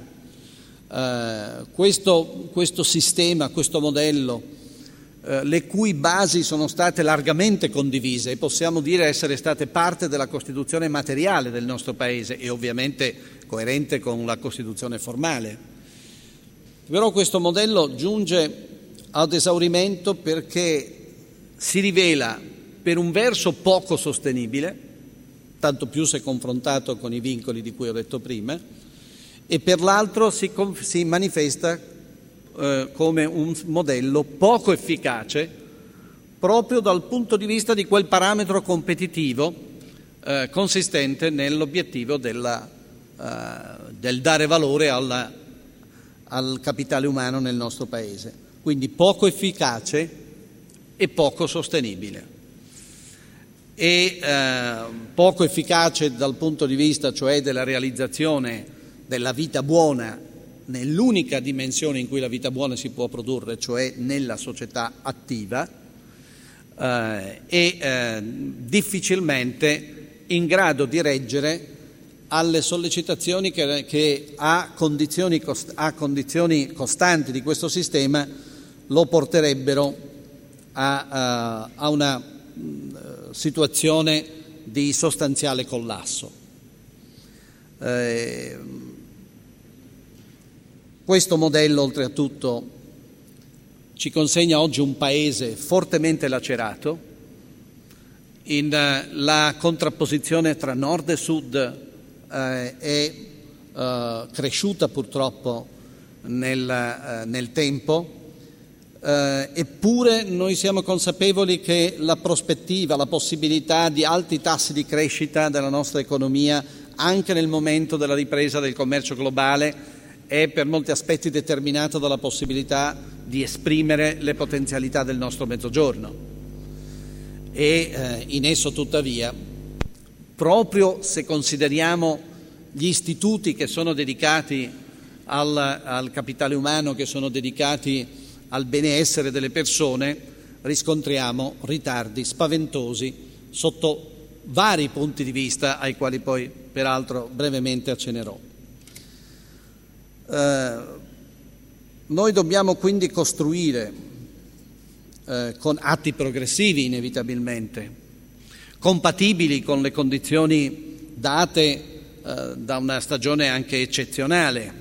Questo sistema, questo modello, le cui basi sono state largamente condivise e possiamo dire essere state parte della Costituzione materiale del nostro Paese e ovviamente coerente con la Costituzione formale. Però questo modello giunge ad esaurimento perché si rivela per un verso poco sostenibile, tanto più se confrontato con i vincoli di cui ho detto prima, e per l'altro si manifesta come un modello poco efficace proprio dal punto di vista di quel parametro competitivo consistente nell'obiettivo del dare valore al capitale umano nel nostro Paese. Quindi poco efficace e poco sostenibile. E poco efficace dal punto di vista cioè della realizzazione della vita buona nell'unica dimensione in cui la vita buona si può produrre, cioè nella società attiva, e difficilmente in grado di reggere alle sollecitazioni che a condizioni costanti di questo sistema lo porterebbero a una situazione di sostanziale collasso. Questo modello, oltretutto, ci consegna oggi un paese fortemente lacerato, la contrapposizione tra nord e sud è cresciuta purtroppo nel tempo. Eppure noi siamo consapevoli che la prospettiva, la possibilità di alti tassi di crescita della nostra economia anche nel momento della ripresa del commercio globale è per molti aspetti determinata dalla possibilità di esprimere le potenzialità del nostro Mezzogiorno e in esso tuttavia, proprio se consideriamo gli istituti che sono dedicati al capitale umano, che sono dedicati al benessere delle persone, riscontriamo ritardi spaventosi sotto vari punti di vista ai quali poi peraltro brevemente accennerò. Noi dobbiamo quindi costruire con atti progressivi inevitabilmente, compatibili con le condizioni date da una stagione anche eccezionale,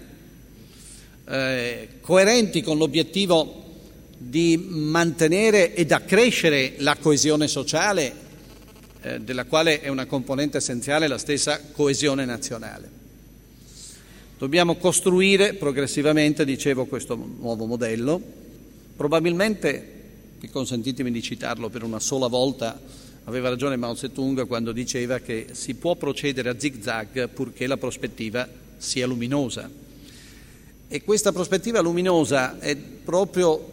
coerenti con l'obiettivo di mantenere ed accrescere la coesione sociale, della quale è una componente essenziale la stessa coesione nazionale. Dobbiamo costruire progressivamente, dicevo, questo nuovo modello. Probabilmente, e consentitemi di citarlo per una sola volta, aveva ragione Mao Zedong quando diceva che si può procedere a zig-zag purché la prospettiva sia luminosa. E questa prospettiva luminosa è proprio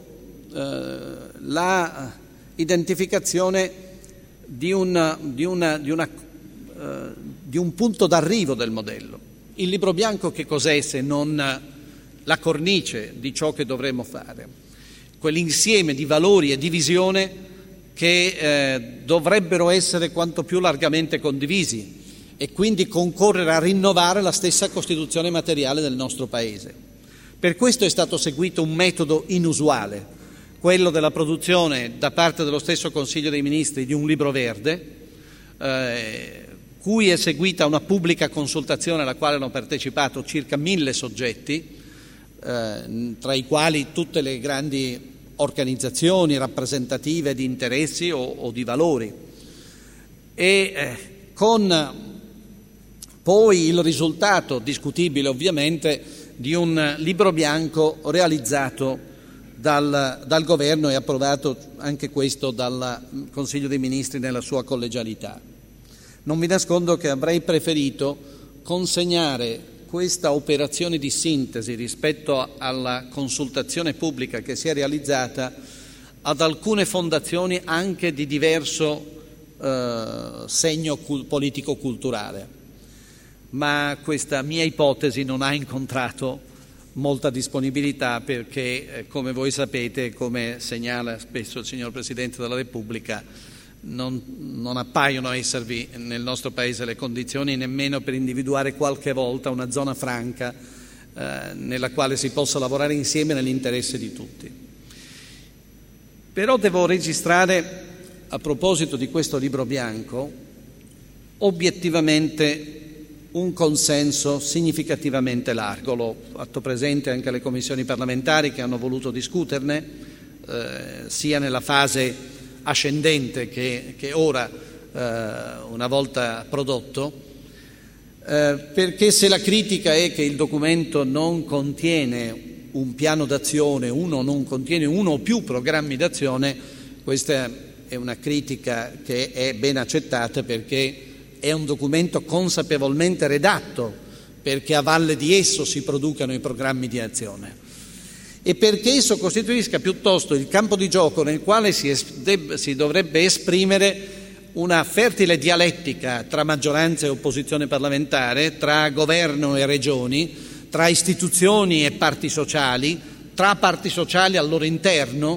la identificazione di un punto d'arrivo del modello. Il libro bianco che cos'è se non la cornice di ciò che dovremmo fare? Quell'insieme di valori e di visione che dovrebbero essere quanto più largamente condivisi e quindi concorrere a rinnovare la stessa Costituzione materiale del nostro Paese. Per questo è stato seguito un metodo inusuale, quello della produzione da parte dello stesso Consiglio dei Ministri di un libro verde, cui è seguita una pubblica consultazione alla quale hanno partecipato circa 1000 soggetti, tra i quali tutte le grandi organizzazioni rappresentative di interessi o di valori, e con poi il risultato discutibile ovviamente di un libro bianco realizzato dal governo e approvato anche questo dal Consiglio dei Ministri nella sua collegialità. Non vi nascondo che avrei preferito consegnare questa operazione di sintesi rispetto alla consultazione pubblica che si è realizzata ad alcune fondazioni anche di diverso segno politico-culturale, ma questa mia ipotesi non ha incontrato molta disponibilità perché, come voi sapete, come segnala spesso il signor Presidente della Repubblica, non appaiono esservi nel nostro Paese le condizioni nemmeno per individuare qualche volta una zona franca nella quale si possa lavorare insieme nell'interesse di tutti. Però devo registrare, a proposito di questo libro bianco, obiettivamente un consenso significativamente largo. L'ho fatto presente anche alle commissioni parlamentari che hanno voluto discuterne, sia nella fase ascendente che ora, una volta prodotto, perché se la critica è che il documento non contiene un piano d'azione, non contiene uno o più programmi d'azione, questa è una critica che è ben accettata, perché è un documento consapevolmente redatto perché a valle di esso si producano i programmi di azione e perché esso costituisca piuttosto il campo di gioco nel quale si dovrebbe esprimere una fertile dialettica tra maggioranza e opposizione parlamentare, tra governo e regioni, tra istituzioni e parti sociali, tra parti sociali al loro interno,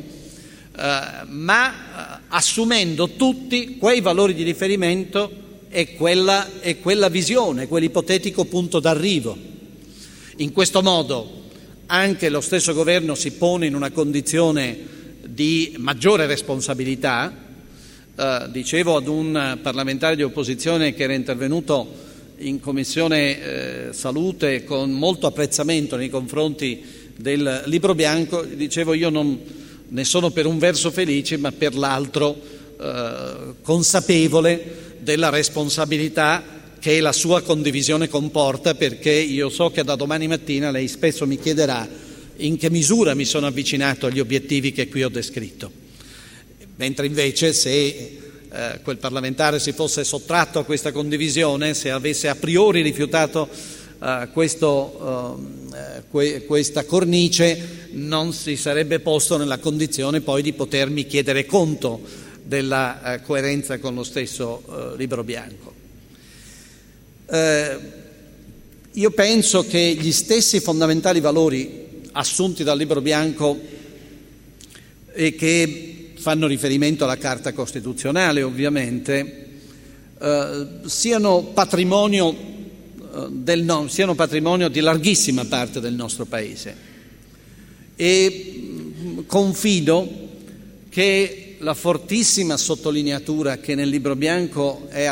ma assumendo tutti quei valori di riferimento e quella visione, quell'ipotetico punto d'arrivo. In questo modo anche lo stesso governo si pone in una condizione di maggiore responsabilità. Dicevo ad un parlamentare di opposizione che era intervenuto in Commissione Salute con molto apprezzamento nei confronti del libro bianco, dicevo io non ne sono per un verso felice ma per l'altro consapevole della responsabilità che la sua condivisione comporta, perché io so che da domani mattina lei spesso mi chiederà in che misura mi sono avvicinato agli obiettivi che qui ho descritto. Mentre invece se quel parlamentare si fosse sottratto a questa condivisione, se avesse a priori rifiutato questa cornice, non si sarebbe posto nella condizione poi di potermi chiedere conto della coerenza con lo stesso libro bianco. Io penso che gli stessi fondamentali valori assunti dal libro bianco e che fanno riferimento alla Carta Costituzionale ovviamente siano patrimonio di larghissima parte del nostro Paese e confido che la fortissima sottolineatura che nel libro bianco è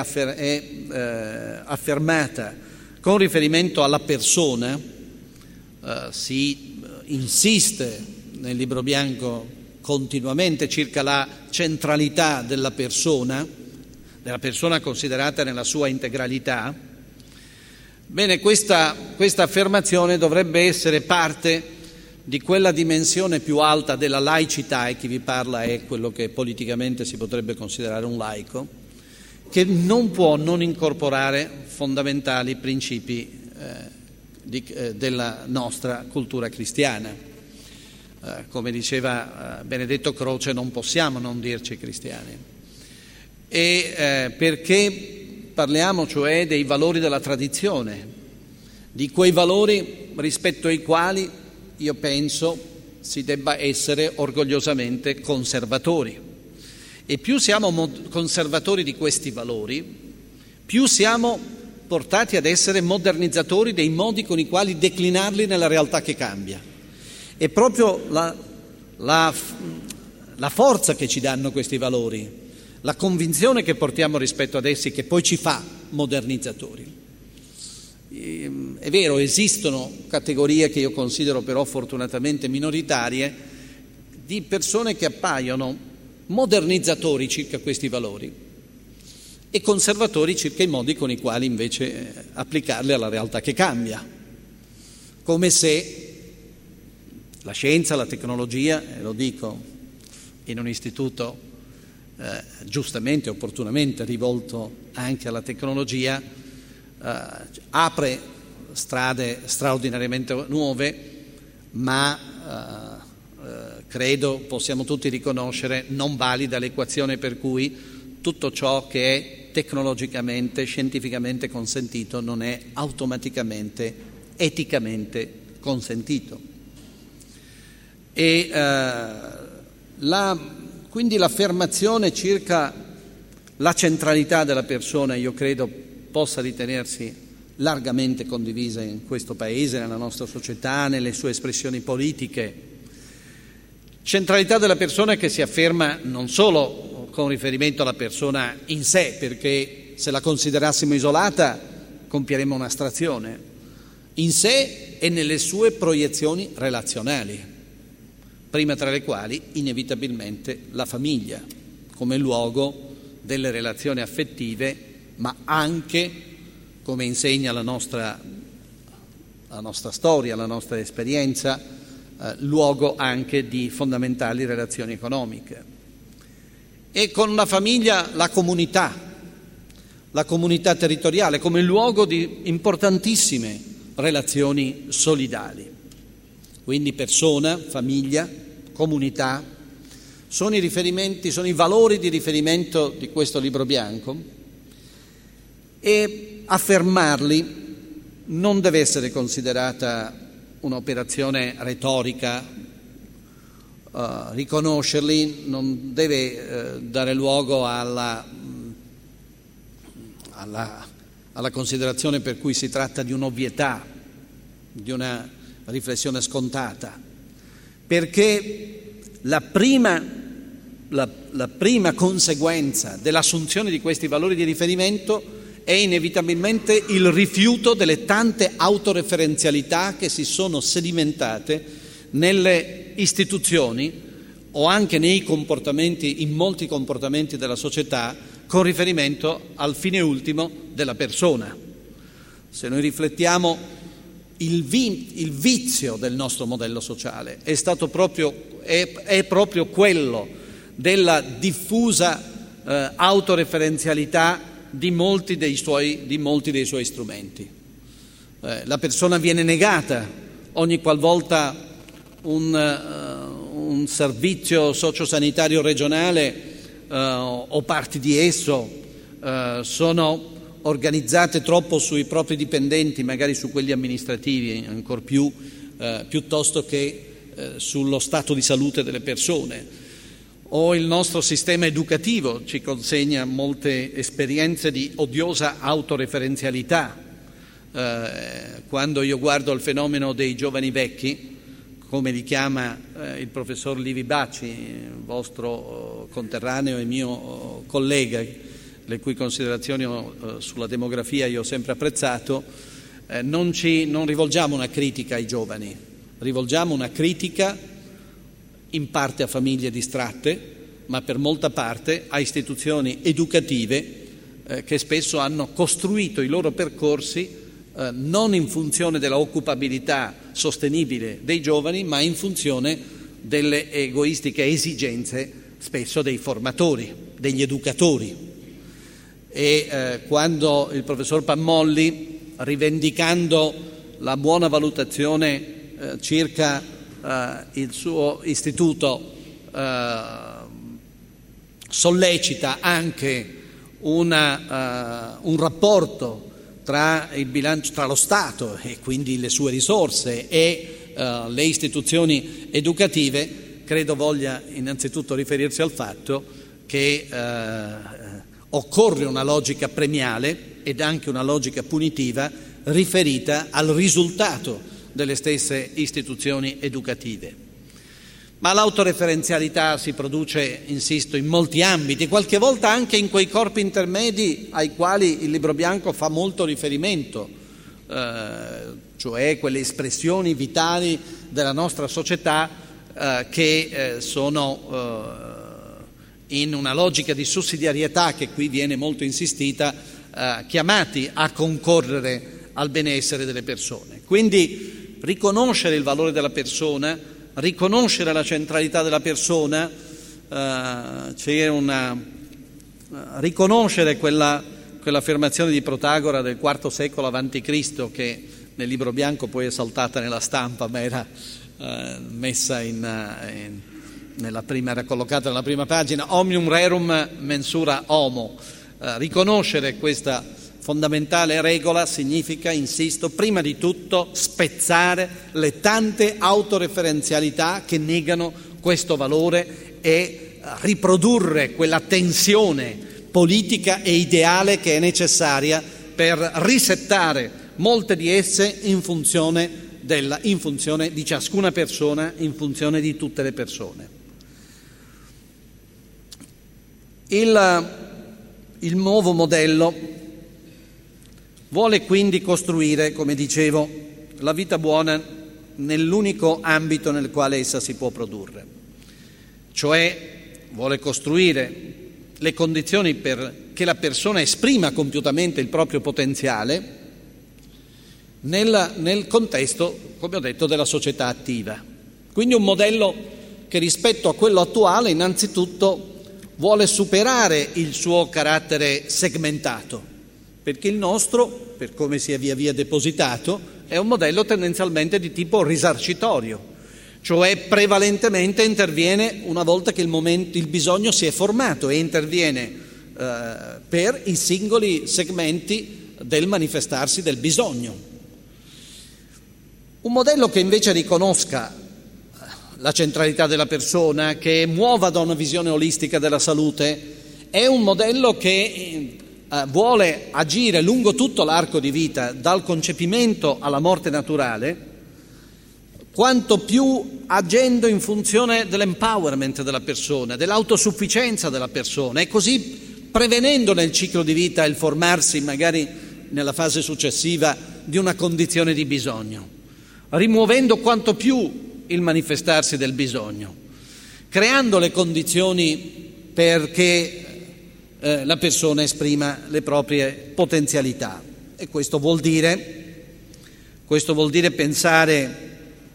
affermata con riferimento alla persona, si insiste nel libro bianco continuamente circa la centralità della persona considerata nella sua integralità. Bene, questa affermazione dovrebbe essere parte di quella dimensione più alta della laicità, e chi vi parla è quello che politicamente si potrebbe considerare un laico, che non può non incorporare fondamentali principi della nostra cultura cristiana. Come diceva Benedetto Croce, non possiamo non dirci cristiani. Perché parliamo cioè dei valori della tradizione, di quei valori rispetto ai quali io penso si debba essere orgogliosamente conservatori. E più siamo conservatori di questi valori, più siamo portati ad essere modernizzatori dei modi con i quali declinarli nella realtà che cambia. È proprio la forza che ci danno questi valori, la convinzione che portiamo rispetto ad essi, che poi ci fa modernizzatori. È vero, esistono categorie che io considero però fortunatamente minoritarie, di persone che appaiono modernizzatori circa questi valori e conservatori circa i modi con i quali invece applicarli alla realtà che cambia, come se la scienza, la tecnologia, lo dico in un istituto giustamente, opportunamente rivolto anche alla tecnologia, apre strade straordinariamente nuove, ma credo possiamo tutti riconoscere non valida l'equazione per cui tutto ciò che è tecnologicamente, scientificamente consentito non è automaticamente, eticamente consentito. E quindi l'affermazione circa la centralità della persona, io credo, possa ritenersi largamente condivisa in questo Paese, nella nostra società, nelle sue espressioni politiche. Centralità della persona che si afferma non solo con riferimento alla persona in sé, perché se la considerassimo isolata compieremmo un'astrazione, in sé e nelle sue proiezioni relazionali, prima tra le quali inevitabilmente la famiglia, come luogo delle relazioni affettive, ma anche, come insegna la nostra storia, la nostra esperienza, luogo anche di fondamentali relazioni economiche. E con la famiglia la comunità territoriale come luogo di importantissime relazioni solidali. Quindi persona, famiglia, comunità sono i riferimenti, sono i valori di riferimento di questo libro bianco, e affermarli non deve essere considerata un'operazione retorica, riconoscerli non deve dare luogo alla considerazione per cui si tratta di un'ovvietà, di una riflessione scontata, perché la prima conseguenza dell'assunzione di questi valori di riferimento è inevitabilmente il rifiuto delle tante autoreferenzialità che si sono sedimentate nelle istituzioni o anche nei comportamenti, in molti comportamenti della società, con riferimento al fine ultimo della persona. Se noi riflettiamo, il vizio del nostro modello sociale è proprio quello della diffusa autoreferenzialità di molti dei suoi strumenti. La persona viene negata ogni qualvolta un servizio sociosanitario regionale o parti di esso sono organizzate troppo sui propri dipendenti, magari su quelli amministrativi ancor più, piuttosto che sullo stato di salute delle persone. O il nostro sistema educativo ci consegna molte esperienze di odiosa autoreferenzialità. Quando io guardo il fenomeno dei giovani vecchi, come li chiama il professor Livi Bacci, vostro conterraneo e mio collega, le cui considerazioni sulla demografia io ho sempre apprezzato, non rivolgiamo una critica ai giovani, rivolgiamo una critica in parte a famiglie distratte, ma per molta parte a istituzioni educative che spesso hanno costruito i loro percorsi non in funzione della occupabilità sostenibile dei giovani, ma in funzione delle egoistiche esigenze spesso dei formatori, degli educatori. E quando il professor Pammolli, rivendicando la buona valutazione circa il suo istituto, sollecita anche un rapporto tra il bilancio, tra lo Stato e quindi le sue risorse e le istituzioni educative, credo voglia innanzitutto riferirsi al fatto che occorre una logica premiale ed anche una logica punitiva riferita al risultato delle stesse istituzioni educative. Ma l'autoreferenzialità si produce, insisto, in molti ambiti, qualche volta anche in quei corpi intermedi ai quali il Libro Bianco fa molto riferimento, cioè quelle espressioni vitali della nostra società che sono in una logica di sussidiarietà che qui viene molto insistita, chiamati a concorrere al benessere delle persone. Quindi riconoscere il valore della persona, riconoscere la centralità della persona, riconoscere quell'affermazione di Protagora del IV secolo a.C. che nel Libro Bianco poi è saltata nella stampa, ma era messa era collocata nella prima pagina: omnium rerum mensura homo. Riconoscere questa fondamentale regola significa, insisto, prima di tutto spezzare le tante autoreferenzialità che negano questo valore e riprodurre quella tensione politica e ideale che è necessaria per risettare molte di esse in funzione di ciascuna persona, in funzione di tutte le persone. Il nuovo modello vuole quindi costruire, come dicevo, la vita buona nell'unico ambito nel quale essa si può produrre, cioè vuole costruire le condizioni perché la persona esprima compiutamente il proprio potenziale nel contesto, come ho detto, della società attiva. Quindi un modello che rispetto a quello attuale innanzitutto vuole superare il suo carattere segmentato, perché il nostro, per come si è via via depositato, è un modello tendenzialmente di tipo risarcitorio, cioè prevalentemente interviene una volta che il bisogno si è formato e interviene per i singoli segmenti del manifestarsi del bisogno. Un modello che invece riconosca la centralità della persona, che muova da una visione olistica della salute, è un modello che vuole agire lungo tutto l'arco di vita, dal concepimento alla morte naturale, quanto più agendo in funzione dell'empowerment della persona, dell'autosufficienza della persona, e così prevenendo nel ciclo di vita il formarsi magari nella fase successiva di una condizione di bisogno, rimuovendo quanto più il manifestarsi del bisogno, creando le condizioni perché la persona esprima le proprie potenzialità. E questo vuol dire pensare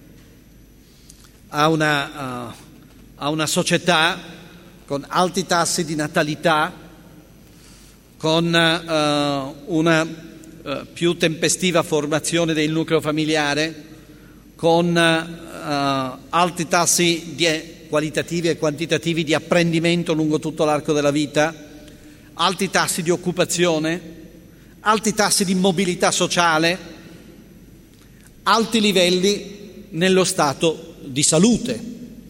a una società con alti tassi di natalità, con una più tempestiva formazione del nucleo familiare, con alti tassi qualitativi e quantitativi di apprendimento lungo tutto l'arco della vita, alti tassi di occupazione, alti tassi di mobilità sociale, alti livelli nello stato di salute.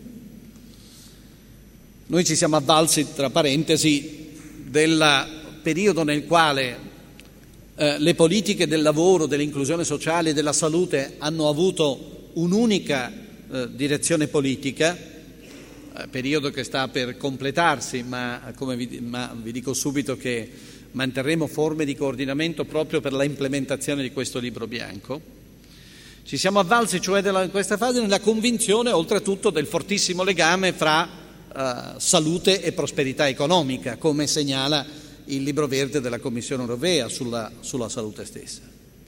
Noi ci siamo avvalsi, tra parentesi, del periodo nel quale le politiche del lavoro, dell'inclusione sociale e della salute hanno avuto un'unica direzione politica, periodo che sta per completarsi, ma vi dico subito che manterremo forme di coordinamento proprio per la implementazione di questo libro bianco. Ci siamo avvalsi cioè in questa fase nella convinzione oltretutto del fortissimo legame fra salute e prosperità economica, come segnala il libro verde della Commissione europea sulla salute stessa.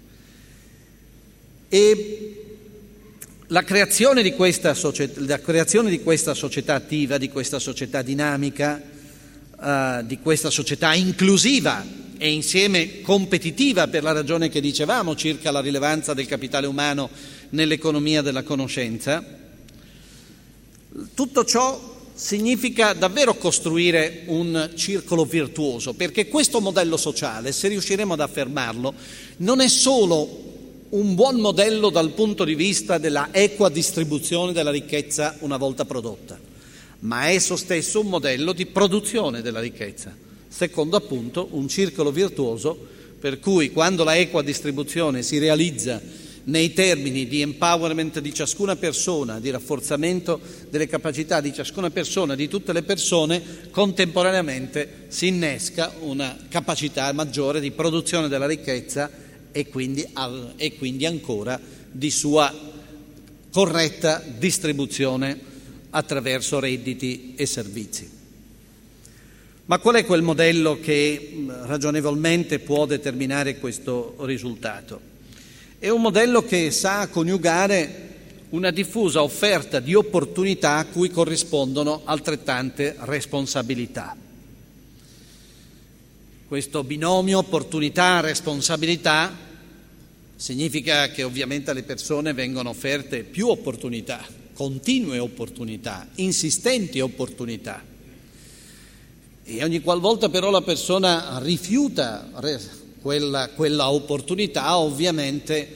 E la creazione di questa società attiva, di questa società dinamica, di questa società inclusiva e insieme competitiva, per la ragione che dicevamo circa la rilevanza del capitale umano nell'economia della conoscenza, tutto ciò significa davvero costruire un circolo virtuoso, perché questo modello sociale, se riusciremo ad affermarlo, non è solo un buon modello dal punto di vista della equa distribuzione della ricchezza una volta prodotta, ma è esso stesso un modello di produzione della ricchezza, secondo appunto un circolo virtuoso per cui quando la equa distribuzione si realizza nei termini di empowerment di ciascuna persona, di rafforzamento delle capacità di ciascuna persona, di tutte le persone, contemporaneamente si innesca una capacità maggiore di produzione della ricchezza e quindi ancora di sua corretta distribuzione attraverso redditi e servizi. Ma qual è quel modello che ragionevolmente può determinare questo risultato? È un modello che sa coniugare una diffusa offerta di opportunità a cui corrispondono altrettante responsabilità. Questo binomio opportunità-responsabilità significa che ovviamente alle persone vengono offerte più opportunità, continue opportunità, insistenti opportunità. E ogni qualvolta però la persona rifiuta quella opportunità, ovviamente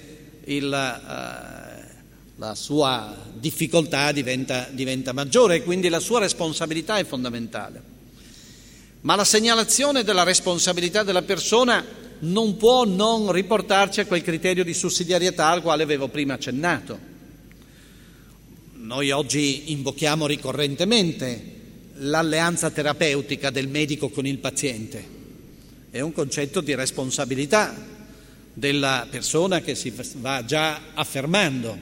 la sua difficoltà diventa maggiore e quindi la sua responsabilità è fondamentale. Ma la segnalazione della responsabilità della persona non può non riportarci a quel criterio di sussidiarietà al quale avevo prima accennato. Noi oggi invochiamo ricorrentemente l'alleanza terapeutica del medico con il paziente. È un concetto di responsabilità della persona che si va già affermando.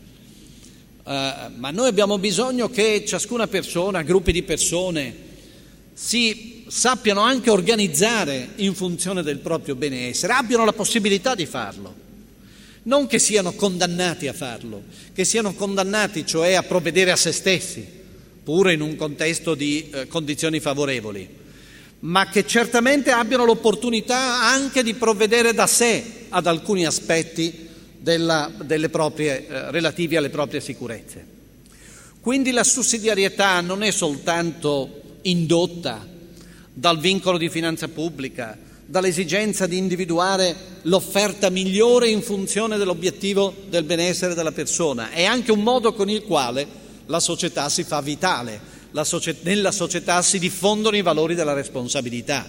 Ma noi abbiamo bisogno che ciascuna persona, gruppi di persone, si sappiano anche organizzare in funzione del proprio benessere, abbiano la possibilità di farlo. Non che siano condannati a farlo, che siano condannati cioè a provvedere a se stessi, pure in un contesto di condizioni favorevoli, ma che certamente abbiano l'opportunità anche di provvedere da sé ad alcuni aspetti delle proprie, relativi alle proprie sicurezze. Quindi la sussidiarietà non è soltanto indotta dal vincolo di finanza pubblica, dall'esigenza di individuare l'offerta migliore in funzione dell'obiettivo del benessere della persona, è anche un modo con il quale la società si fa vitale, nella società si diffondono i valori della responsabilità.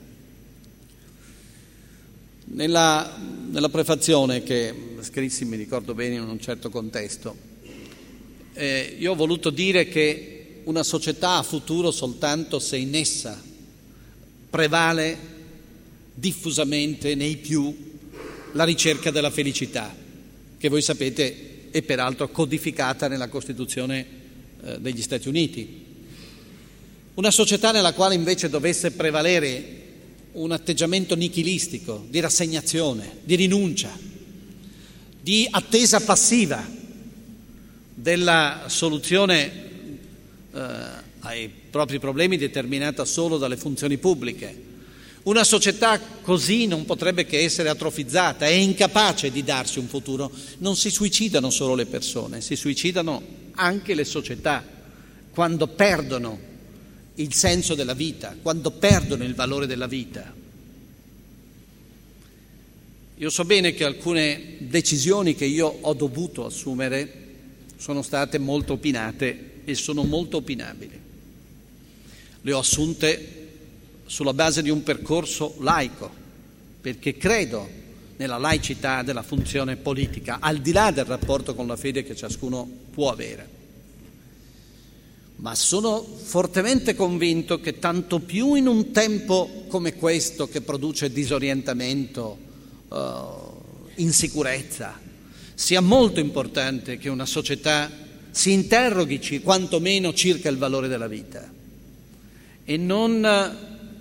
Nella prefazione che scrissi, mi ricordo bene, in un certo contesto, io ho voluto dire che una società ha futuro soltanto se in essa prevale diffusamente nei più la ricerca della felicità, che voi sapete è peraltro codificata nella Costituzione degli Stati Uniti. Una società nella quale invece dovesse prevalere un atteggiamento nichilistico, di rassegnazione, di rinuncia, di attesa passiva della soluzione ai propri problemi determinata solo dalle funzioni pubbliche. Una società così non potrebbe che essere atrofizzata, è incapace di darsi un futuro. Non si suicidano solo le persone, si suicidano anche le società quando perdono il senso della vita, quando perdono il valore della vita. Io so bene che alcune decisioni che io ho dovuto assumere sono state molto opinate e sono molto opinabili. Le ho assunte sulla base di un percorso laico, perché credo nella laicità della funzione politica, al di là del rapporto con la fede che ciascuno può avere. Ma sono fortemente convinto che tanto più in un tempo come questo, che produce disorientamento, insicurezza, sia molto importante che una società si interroghi quantomeno circa il valore della vita e non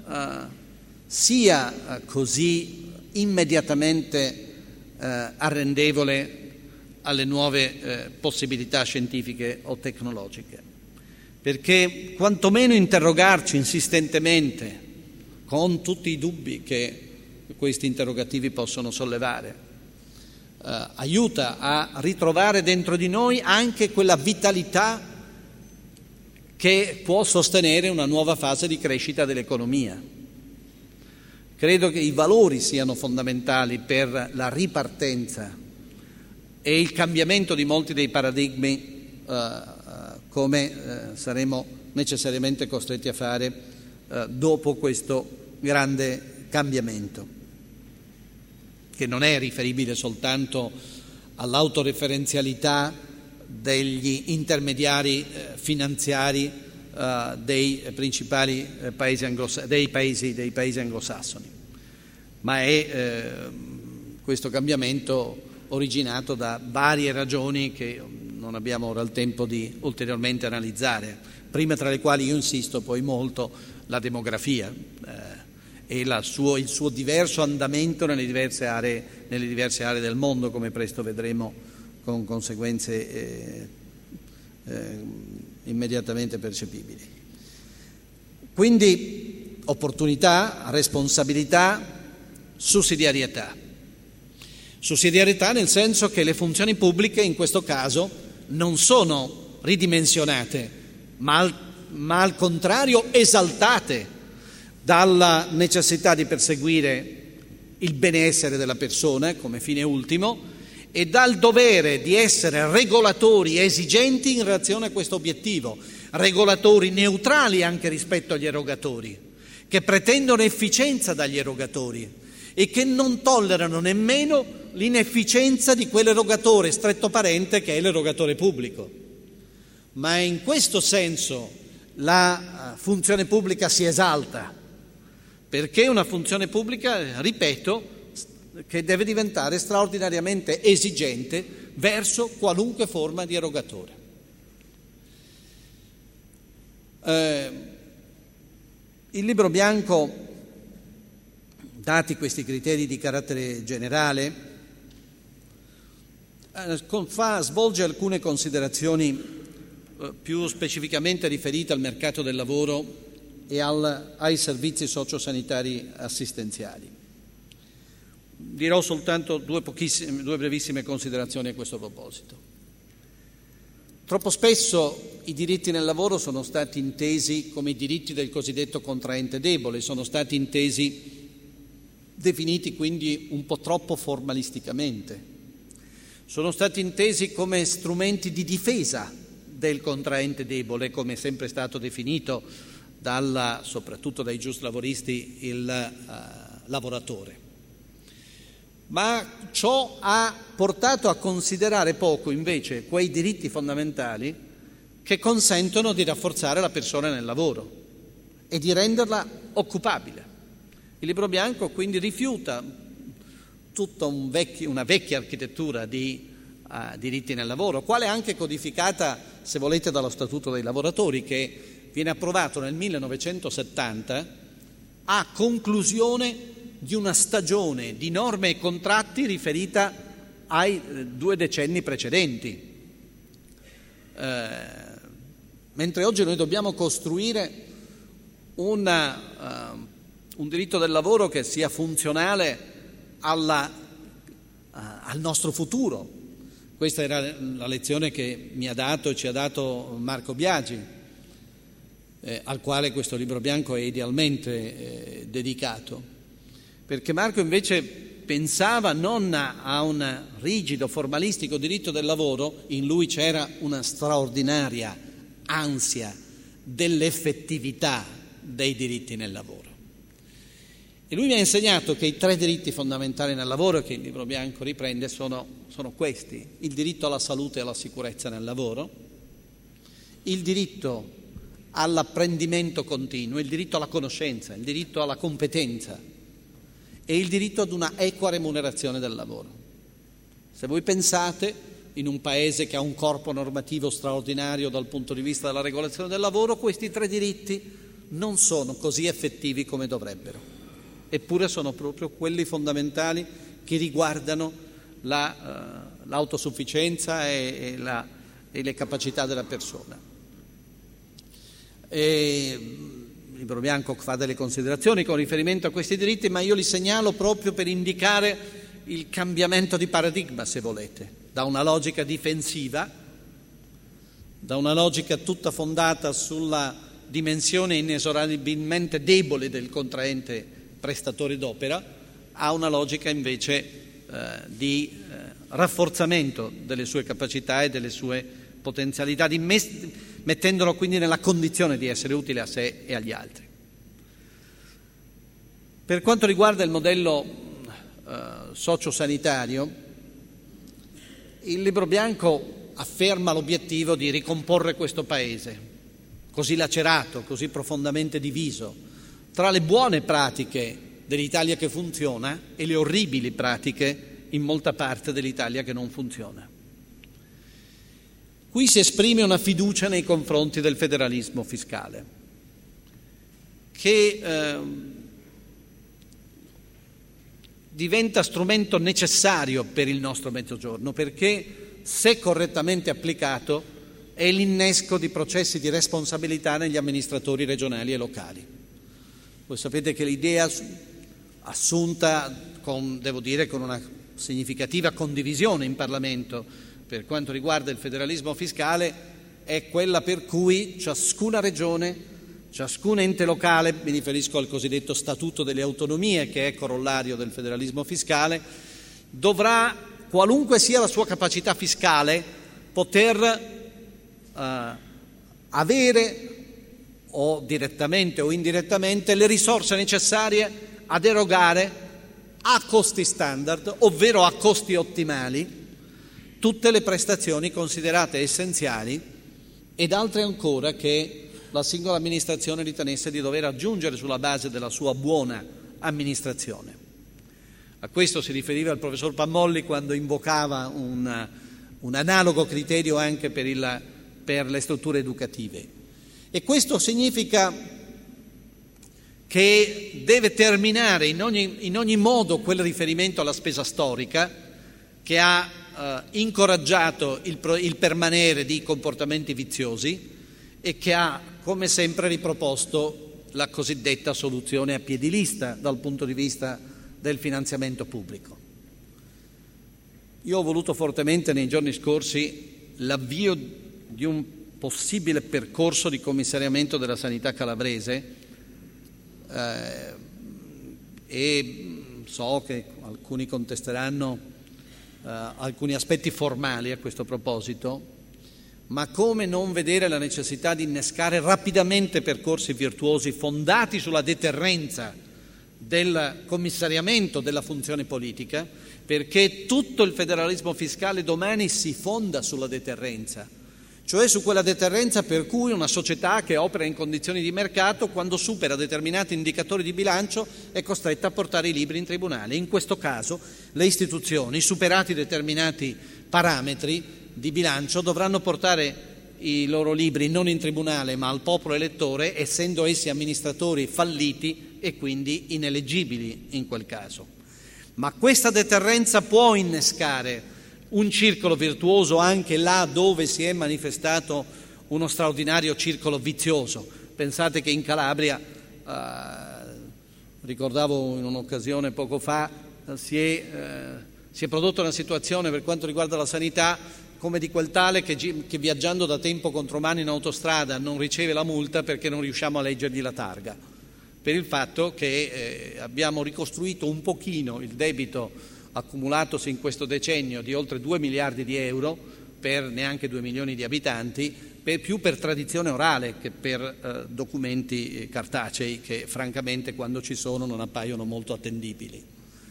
sia così immediatamente arrendevole alle nuove possibilità scientifiche o tecnologiche. Perché quantomeno interrogarci insistentemente con tutti i dubbi che questi interrogativi possono sollevare aiuta a ritrovare dentro di noi anche quella vitalità che può sostenere una nuova fase di crescita dell'economia. Credo che i valori siano fondamentali per la ripartenza e il cambiamento di molti dei paradigmi come saremo necessariamente costretti a fare dopo questo grande cambiamento, che non è riferibile soltanto all'autoreferenzialità degli intermediari finanziari dei principali paesi anglosassoni, ma è questo cambiamento originato da varie ragioni che non abbiamo ora il tempo di ulteriormente analizzare, prima tra le quali io insisto poi molto la demografia e il suo diverso andamento nelle diverse aree del mondo, come presto vedremo, con conseguenze immediatamente percepibili. Quindi opportunità, responsabilità, sussidiarietà. Sussidiarietà nel senso che le funzioni pubbliche in questo caso non sono ridimensionate, ma al contrario esaltate dalla necessità di perseguire il benessere della persona come fine ultimo e dal dovere di essere regolatori esigenti in relazione a questo obiettivo, regolatori neutrali anche rispetto agli erogatori, che pretendono efficienza dagli erogatori e che non tollerano nemmeno l'inefficienza di quell'erogatore stretto parente che è l'erogatore pubblico. Ma in questo senso la funzione pubblica si esalta, perché è una funzione pubblica, ripeto, che deve diventare straordinariamente esigente verso qualunque forma di erogatore. Il libro bianco, dati questi criteri di carattere generale, svolge alcune considerazioni più specificamente riferite al mercato del lavoro e ai servizi sociosanitari assistenziali. Dirò soltanto due brevissime considerazioni a questo proposito. Troppo spesso i diritti nel lavoro sono stati intesi come i diritti del cosiddetto contraente debole, sono stati definiti quindi un po' troppo formalisticamente. Sono stati intesi come strumenti di difesa del contraente debole, come è sempre stato definito soprattutto dai giuslavoristi il lavoratore. Ma ciò ha portato a considerare poco invece quei diritti fondamentali che consentono di rafforzare la persona nel lavoro e di renderla occupabile. Il libro bianco quindi rifiuta tutta una vecchia architettura di diritti nel lavoro, quale anche codificata, se volete, dallo Statuto dei lavoratori, che viene approvato nel 1970 a conclusione di una stagione di norme e contratti riferita ai 2 decenni precedenti. Mentre oggi noi dobbiamo costruire un diritto del lavoro che sia funzionale al nostro futuro. Questa era la lezione che mi ha dato e ci ha dato Marco Biagi, al quale questo libro bianco è idealmente dedicato. Perché Marco invece pensava non a un rigido, formalistico diritto del lavoro, in lui c'era una straordinaria ansia dell'effettività dei diritti nel lavoro. E lui mi ha insegnato che i 3 diritti fondamentali nel lavoro che il libro bianco riprende sono questi: il diritto alla salute e alla sicurezza nel lavoro, il diritto all'apprendimento continuo, il diritto alla conoscenza, il diritto alla competenza e il diritto ad una equa remunerazione del lavoro. Se voi pensate, in un paese che ha un corpo normativo straordinario dal punto di vista della regolazione del lavoro, questi 3 diritti non sono così effettivi come dovrebbero. Eppure sono proprio quelli fondamentali che riguardano l'autosufficienza e le capacità della persona. Il libro bianco fa delle considerazioni con riferimento a questi diritti, ma io li segnalo proprio per indicare il cambiamento di paradigma, se volete, da una logica difensiva, da una logica tutta fondata sulla dimensione inesorabilmente debole del contraente prestatore d'opera, a una logica invece di rafforzamento delle sue capacità e delle sue potenzialità, mettendolo quindi nella condizione di essere utile a sé e agli altri. Per quanto riguarda il modello sociosanitario, il libro bianco afferma l'obiettivo di ricomporre questo paese, così lacerato, così profondamente diviso, tra le buone pratiche dell'Italia che funziona e le orribili pratiche in molta parte dell'Italia che non funziona. Qui si esprime una fiducia nei confronti del federalismo fiscale, che diventa strumento necessario per il nostro Mezzogiorno, perché se correttamente applicato è l'innesco di processi di responsabilità negli amministratori regionali e locali. Voi sapete che l'idea assunta con una significativa condivisione in Parlamento per quanto riguarda il federalismo fiscale è quella per cui ciascuna regione, ciascun ente locale, mi riferisco al cosiddetto Statuto delle Autonomie che è corollario del federalismo fiscale, dovrà, qualunque sia la sua capacità fiscale, poter avere o direttamente o indirettamente, le risorse necessarie ad erogare a costi standard, ovvero a costi ottimali, tutte le prestazioni considerate essenziali ed altre ancora che la singola amministrazione ritenesse di dover aggiungere sulla base della sua buona amministrazione. A questo si riferiva il professor Pammolli quando invocava un analogo criterio anche per le strutture educative. E questo significa che deve terminare in ogni modo quel riferimento alla spesa storica che ha incoraggiato il permanere di comportamenti viziosi e che ha, come sempre, riproposto la cosiddetta soluzione a piè di lista dal punto di vista del finanziamento pubblico. Io ho voluto fortemente nei giorni scorsi l'avvio di un possibile percorso di commissariamento della sanità calabrese e so che alcuni contesteranno alcuni aspetti formali a questo proposito, ma come non vedere la necessità di innescare rapidamente percorsi virtuosi fondati sulla deterrenza del commissariamento della funzione politica, perché tutto il federalismo fiscale domani si fonda sulla deterrenza, cioè su quella deterrenza per cui una società che opera in condizioni di mercato, quando supera determinati indicatori di bilancio, è costretta a portare i libri in tribunale. In questo caso le istituzioni, superati determinati parametri di bilancio, dovranno portare i loro libri non in tribunale ma al popolo elettore, essendo essi amministratori falliti e quindi ineleggibili in quel caso. Ma questa deterrenza può innescare un circolo virtuoso anche là dove si è manifestato uno straordinario circolo vizioso. Pensate che in Calabria, ricordavo in un'occasione poco fa, si è prodotta una situazione per quanto riguarda la sanità come di quel tale che viaggiando da tempo contromano in autostrada non riceve la multa perché non riusciamo a leggergli la targa, per il fatto che abbiamo ricostruito un pochino il debito accumulatosi in questo decennio di oltre 2 miliardi di euro per neanche 2 milioni di abitanti, più per tradizione orale che per documenti cartacei che francamente quando ci sono non appaiono molto attendibili.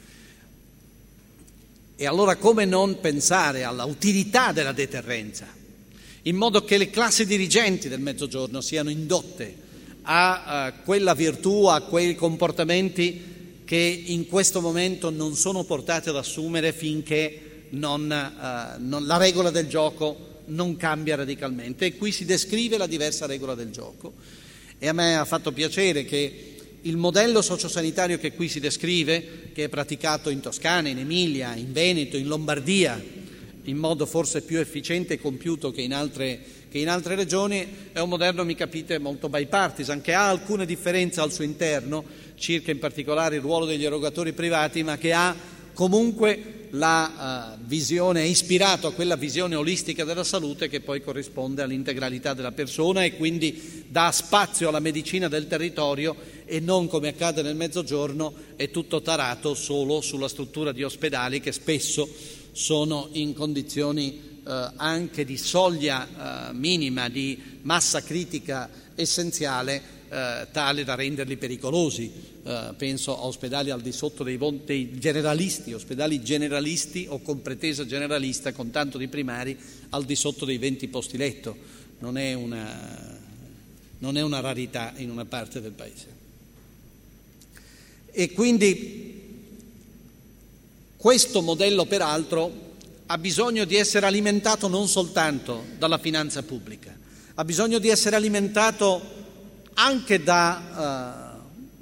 E allora come non pensare alla utilità della deterrenza, in modo che le classi dirigenti del Mezzogiorno siano indotte a quella virtù, a quei comportamenti che in questo momento non sono portati ad assumere finché la regola del gioco non cambia radicalmente. E qui si descrive la diversa regola del gioco. E a me ha fatto piacere che il modello sociosanitario che qui si descrive, che è praticato in Toscana, in Emilia, in Veneto, in Lombardia, in modo forse più efficiente e compiuto che in altre regioni, è un modello, mi capite, molto bipartisan, che ha alcune differenze al suo interno, circa in particolare il ruolo degli erogatori privati, ma che ha comunque la visione, è ispirato a quella visione olistica della salute che poi corrisponde all'integralità della persona e quindi dà spazio alla medicina del territorio e non, come accade nel Mezzogiorno, è tutto tarato solo sulla struttura di ospedali che spesso sono in condizioni anche di soglia minima, di massa critica essenziale, tale da renderli pericolosi. Penso a ospedali al di sotto dei generalisti, ospedali generalisti o con pretesa generalista, con tanto di primari, al di sotto dei 20 posti letto. Non è una rarità in una parte del Paese. E quindi questo modello, peraltro, ha bisogno di essere alimentato non soltanto dalla finanza pubblica, ha bisogno di essere alimentato anche da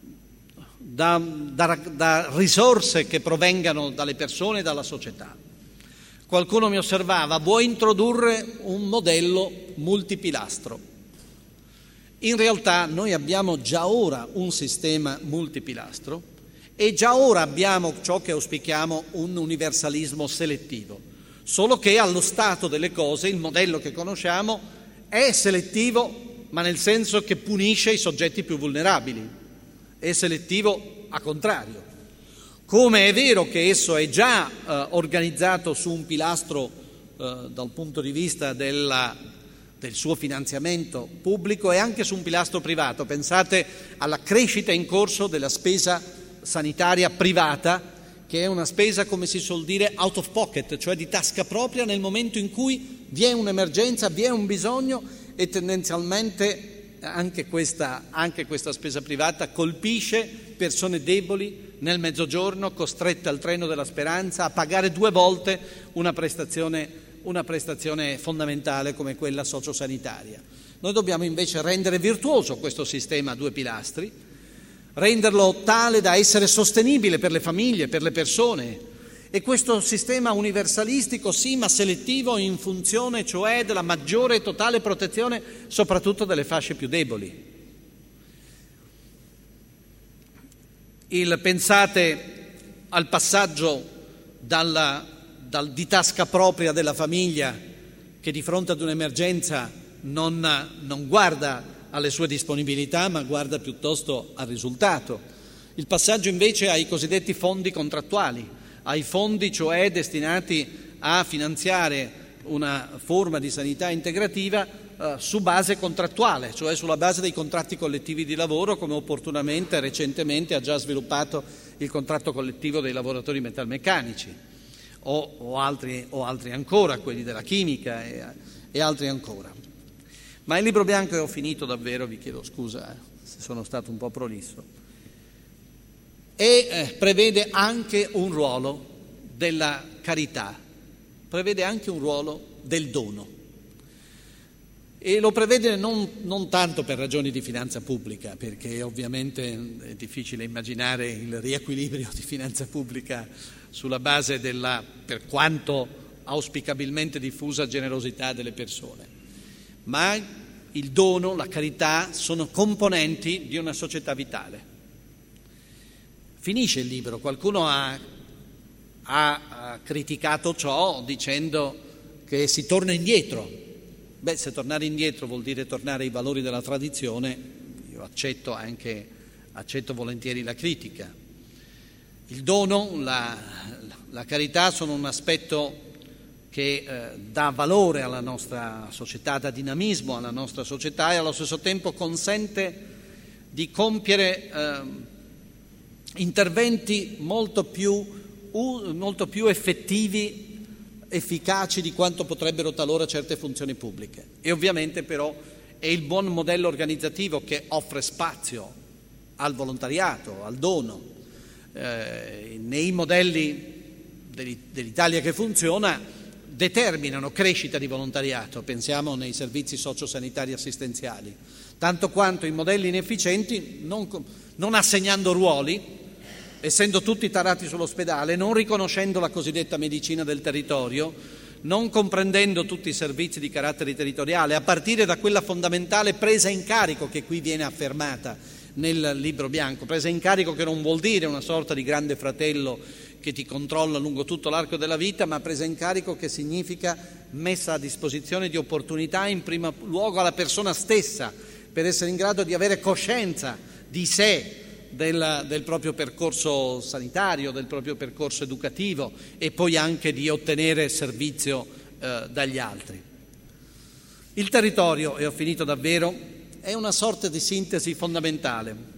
risorse che provengano dalle persone e dalla società. Qualcuno mi osservava: vuoi introdurre un modello multipilastro? In realtà noi abbiamo già ora un sistema multipilastro e già ora abbiamo ciò che auspichiamo, un universalismo selettivo, solo che allo stato delle cose il modello che conosciamo è selettivo, ma nel senso che punisce i soggetti più vulnerabili, è selettivo a contrario. Come è vero che esso è già organizzato su un pilastro dal punto di vista del suo finanziamento pubblico e anche su un pilastro privato. Pensate alla crescita in corso della spesa sanitaria privata, che è una spesa, come si suol dire, out of pocket, cioè di tasca propria nel momento in cui vi è un'emergenza, vi è un bisogno, e tendenzialmente anche questa spesa privata colpisce persone deboli nel mezzogiorno, costrette al treno della speranza a pagare 2 volte una prestazione fondamentale come quella sociosanitaria. Noi dobbiamo invece rendere virtuoso questo sistema a 2 pilastri, renderlo tale da essere sostenibile per le famiglie, per le persone, e questo sistema universalistico sì, ma selettivo, in funzione cioè della maggiore e totale protezione soprattutto delle fasce più deboli. Pensate al passaggio di tasca propria della famiglia, che di fronte ad un'emergenza non guarda alle sue disponibilità, ma guarda piuttosto al risultato. Il passaggio invece ai cosiddetti fondi contrattuali, ai fondi cioè destinati a finanziare una forma di sanità integrativa su base contrattuale, cioè sulla base dei contratti collettivi di lavoro, come opportunamente recentemente ha già sviluppato il contratto collettivo dei lavoratori metalmeccanici o altri ancora, quelli della chimica e altri ancora. Ma il libro bianco, e ho finito davvero, vi chiedo scusa se sono stato un po' prolisso, e prevede anche un ruolo della carità, prevede anche un ruolo del dono. E lo prevede non tanto per ragioni di finanza pubblica, perché ovviamente è difficile immaginare il riequilibrio di finanza pubblica sulla base della, per quanto auspicabilmente diffusa, generosità delle persone. Ma il dono, la carità sono componenti di una società vitale. Finisce il libro, qualcuno ha criticato ciò dicendo che si torna indietro. Beh, se tornare indietro vuol dire tornare ai valori della tradizione, io accetto volentieri la critica. Il dono, la carità sono un aspetto che dà valore alla nostra società, dà dinamismo alla nostra società e allo stesso tempo consente di compiere interventi molto più efficaci di quanto potrebbero talora certe funzioni pubbliche. E ovviamente però è il buon modello organizzativo che offre spazio al volontariato, al dono. Nei modelli dell'Italia che funziona determinano crescita di volontariato, pensiamo nei servizi sociosanitari assistenziali, tanto quanto i modelli inefficienti, non assegnando ruoli, essendo tutti tarati sull'ospedale, non riconoscendo la cosiddetta medicina del territorio, non comprendendo tutti i servizi di carattere territoriale, a partire da quella fondamentale presa in carico che qui viene affermata nel libro bianco, presa in carico che non vuol dire una sorta di grande fratello che ti controlla lungo tutto l'arco della vita, ma presa in carico che significa messa a disposizione di opportunità in primo luogo alla persona stessa, per essere in grado di avere coscienza di sé, del proprio percorso sanitario, del proprio percorso educativo e poi anche di ottenere servizio dagli altri. Il territorio, e ho finito davvero, è una sorta di sintesi fondamentale.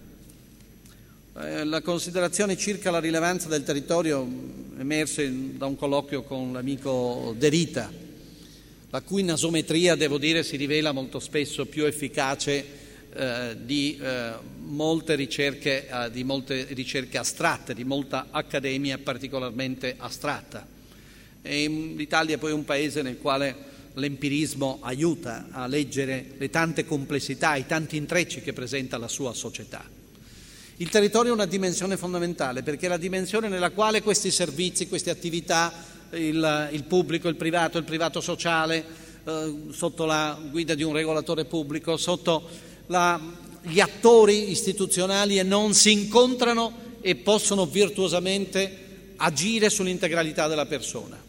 La considerazione circa la rilevanza del territorio emerse da un colloquio con l'amico De Rita, la cui nasometria, devo dire, si rivela molto spesso più efficace di molte ricerche astratte, di molta accademia particolarmente astratta. E l'Italia poi è un paese nel quale l'empirismo aiuta a leggere le tante complessità, i tanti intrecci che presenta la sua società. Il territorio è una dimensione fondamentale, perché è la dimensione nella quale questi servizi, queste attività, il pubblico, il privato sociale, sotto la guida di un regolatore pubblico, sotto gli attori istituzionali e non si incontrano e possono virtuosamente agire sull'integralità della persona.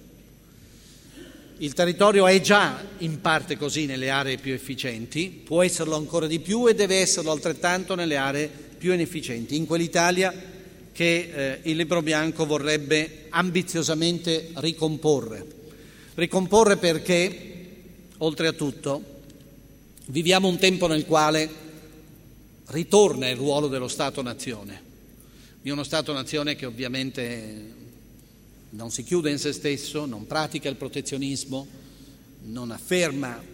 Il territorio è già in parte così nelle aree più efficienti, può esserlo ancora di più e deve esserlo altrettanto nelle aree più inefficienti, in quell'Italia che il libro bianco vorrebbe ambiziosamente ricomporre. Ricomporre perché, oltre a tutto, Viviamo un tempo nel quale ritorna il ruolo dello Stato-nazione, di uno Stato-nazione che ovviamente non si chiude in se stesso, non pratica il protezionismo, non afferma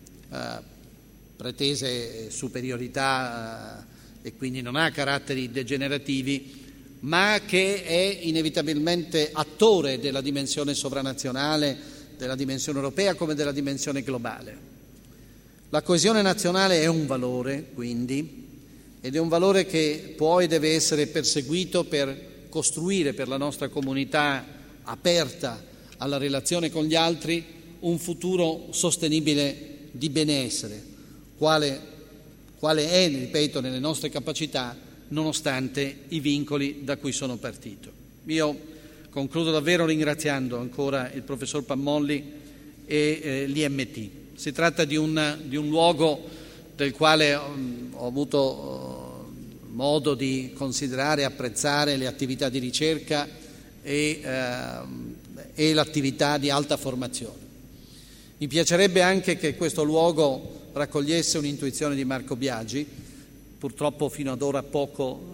pretese superiorità e quindi non ha caratteri degenerativi, ma che è inevitabilmente attore della dimensione sovranazionale, della dimensione europea come della dimensione globale. La coesione nazionale è un valore, quindi, ed è un valore che può e deve essere perseguito per costruire per la nostra comunità aperta alla relazione con gli altri un futuro sostenibile di benessere, quale è, ripeto, nelle nostre capacità, nonostante i vincoli da cui sono partito. Io concludo davvero ringraziando ancora il professor Pammolli e l'IMT. Si tratta di un luogo del quale ho avuto modo di considerare e apprezzare le attività di ricerca e l'attività di alta formazione. Mi piacerebbe anche che questo luogo raccogliesse un'intuizione di Marco Biagi, purtroppo fino ad ora poco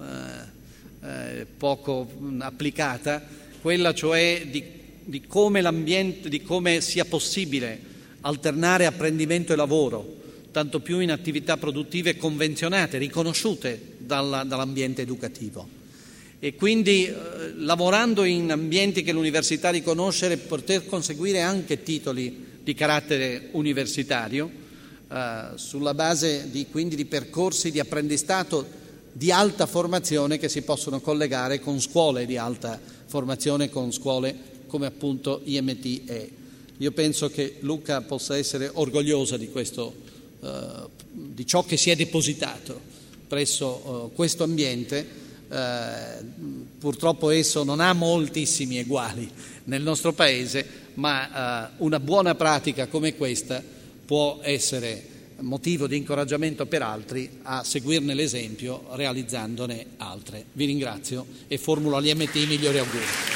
applicata, quella cioè di come sia possibile alternare apprendimento e lavoro, tanto più in attività produttive convenzionate, riconosciute dall'ambiente educativo. E quindi lavorando in ambienti che l'università riconosce, poter conseguire anche titoli di carattere universitario, sulla base quindi di percorsi di apprendistato di alta formazione che si possono collegare con scuole di alta formazione, con scuole come appunto IMT è. Io penso che Lucca possa essere orgogliosa di questo, di ciò che si è depositato presso questo ambiente. Purtroppo esso non ha moltissimi eguali nel nostro paese, ma una buona pratica come questa può essere motivo di incoraggiamento per altri a seguirne l'esempio realizzandone altre. Vi ringrazio e formulo all'IMT i migliori auguri.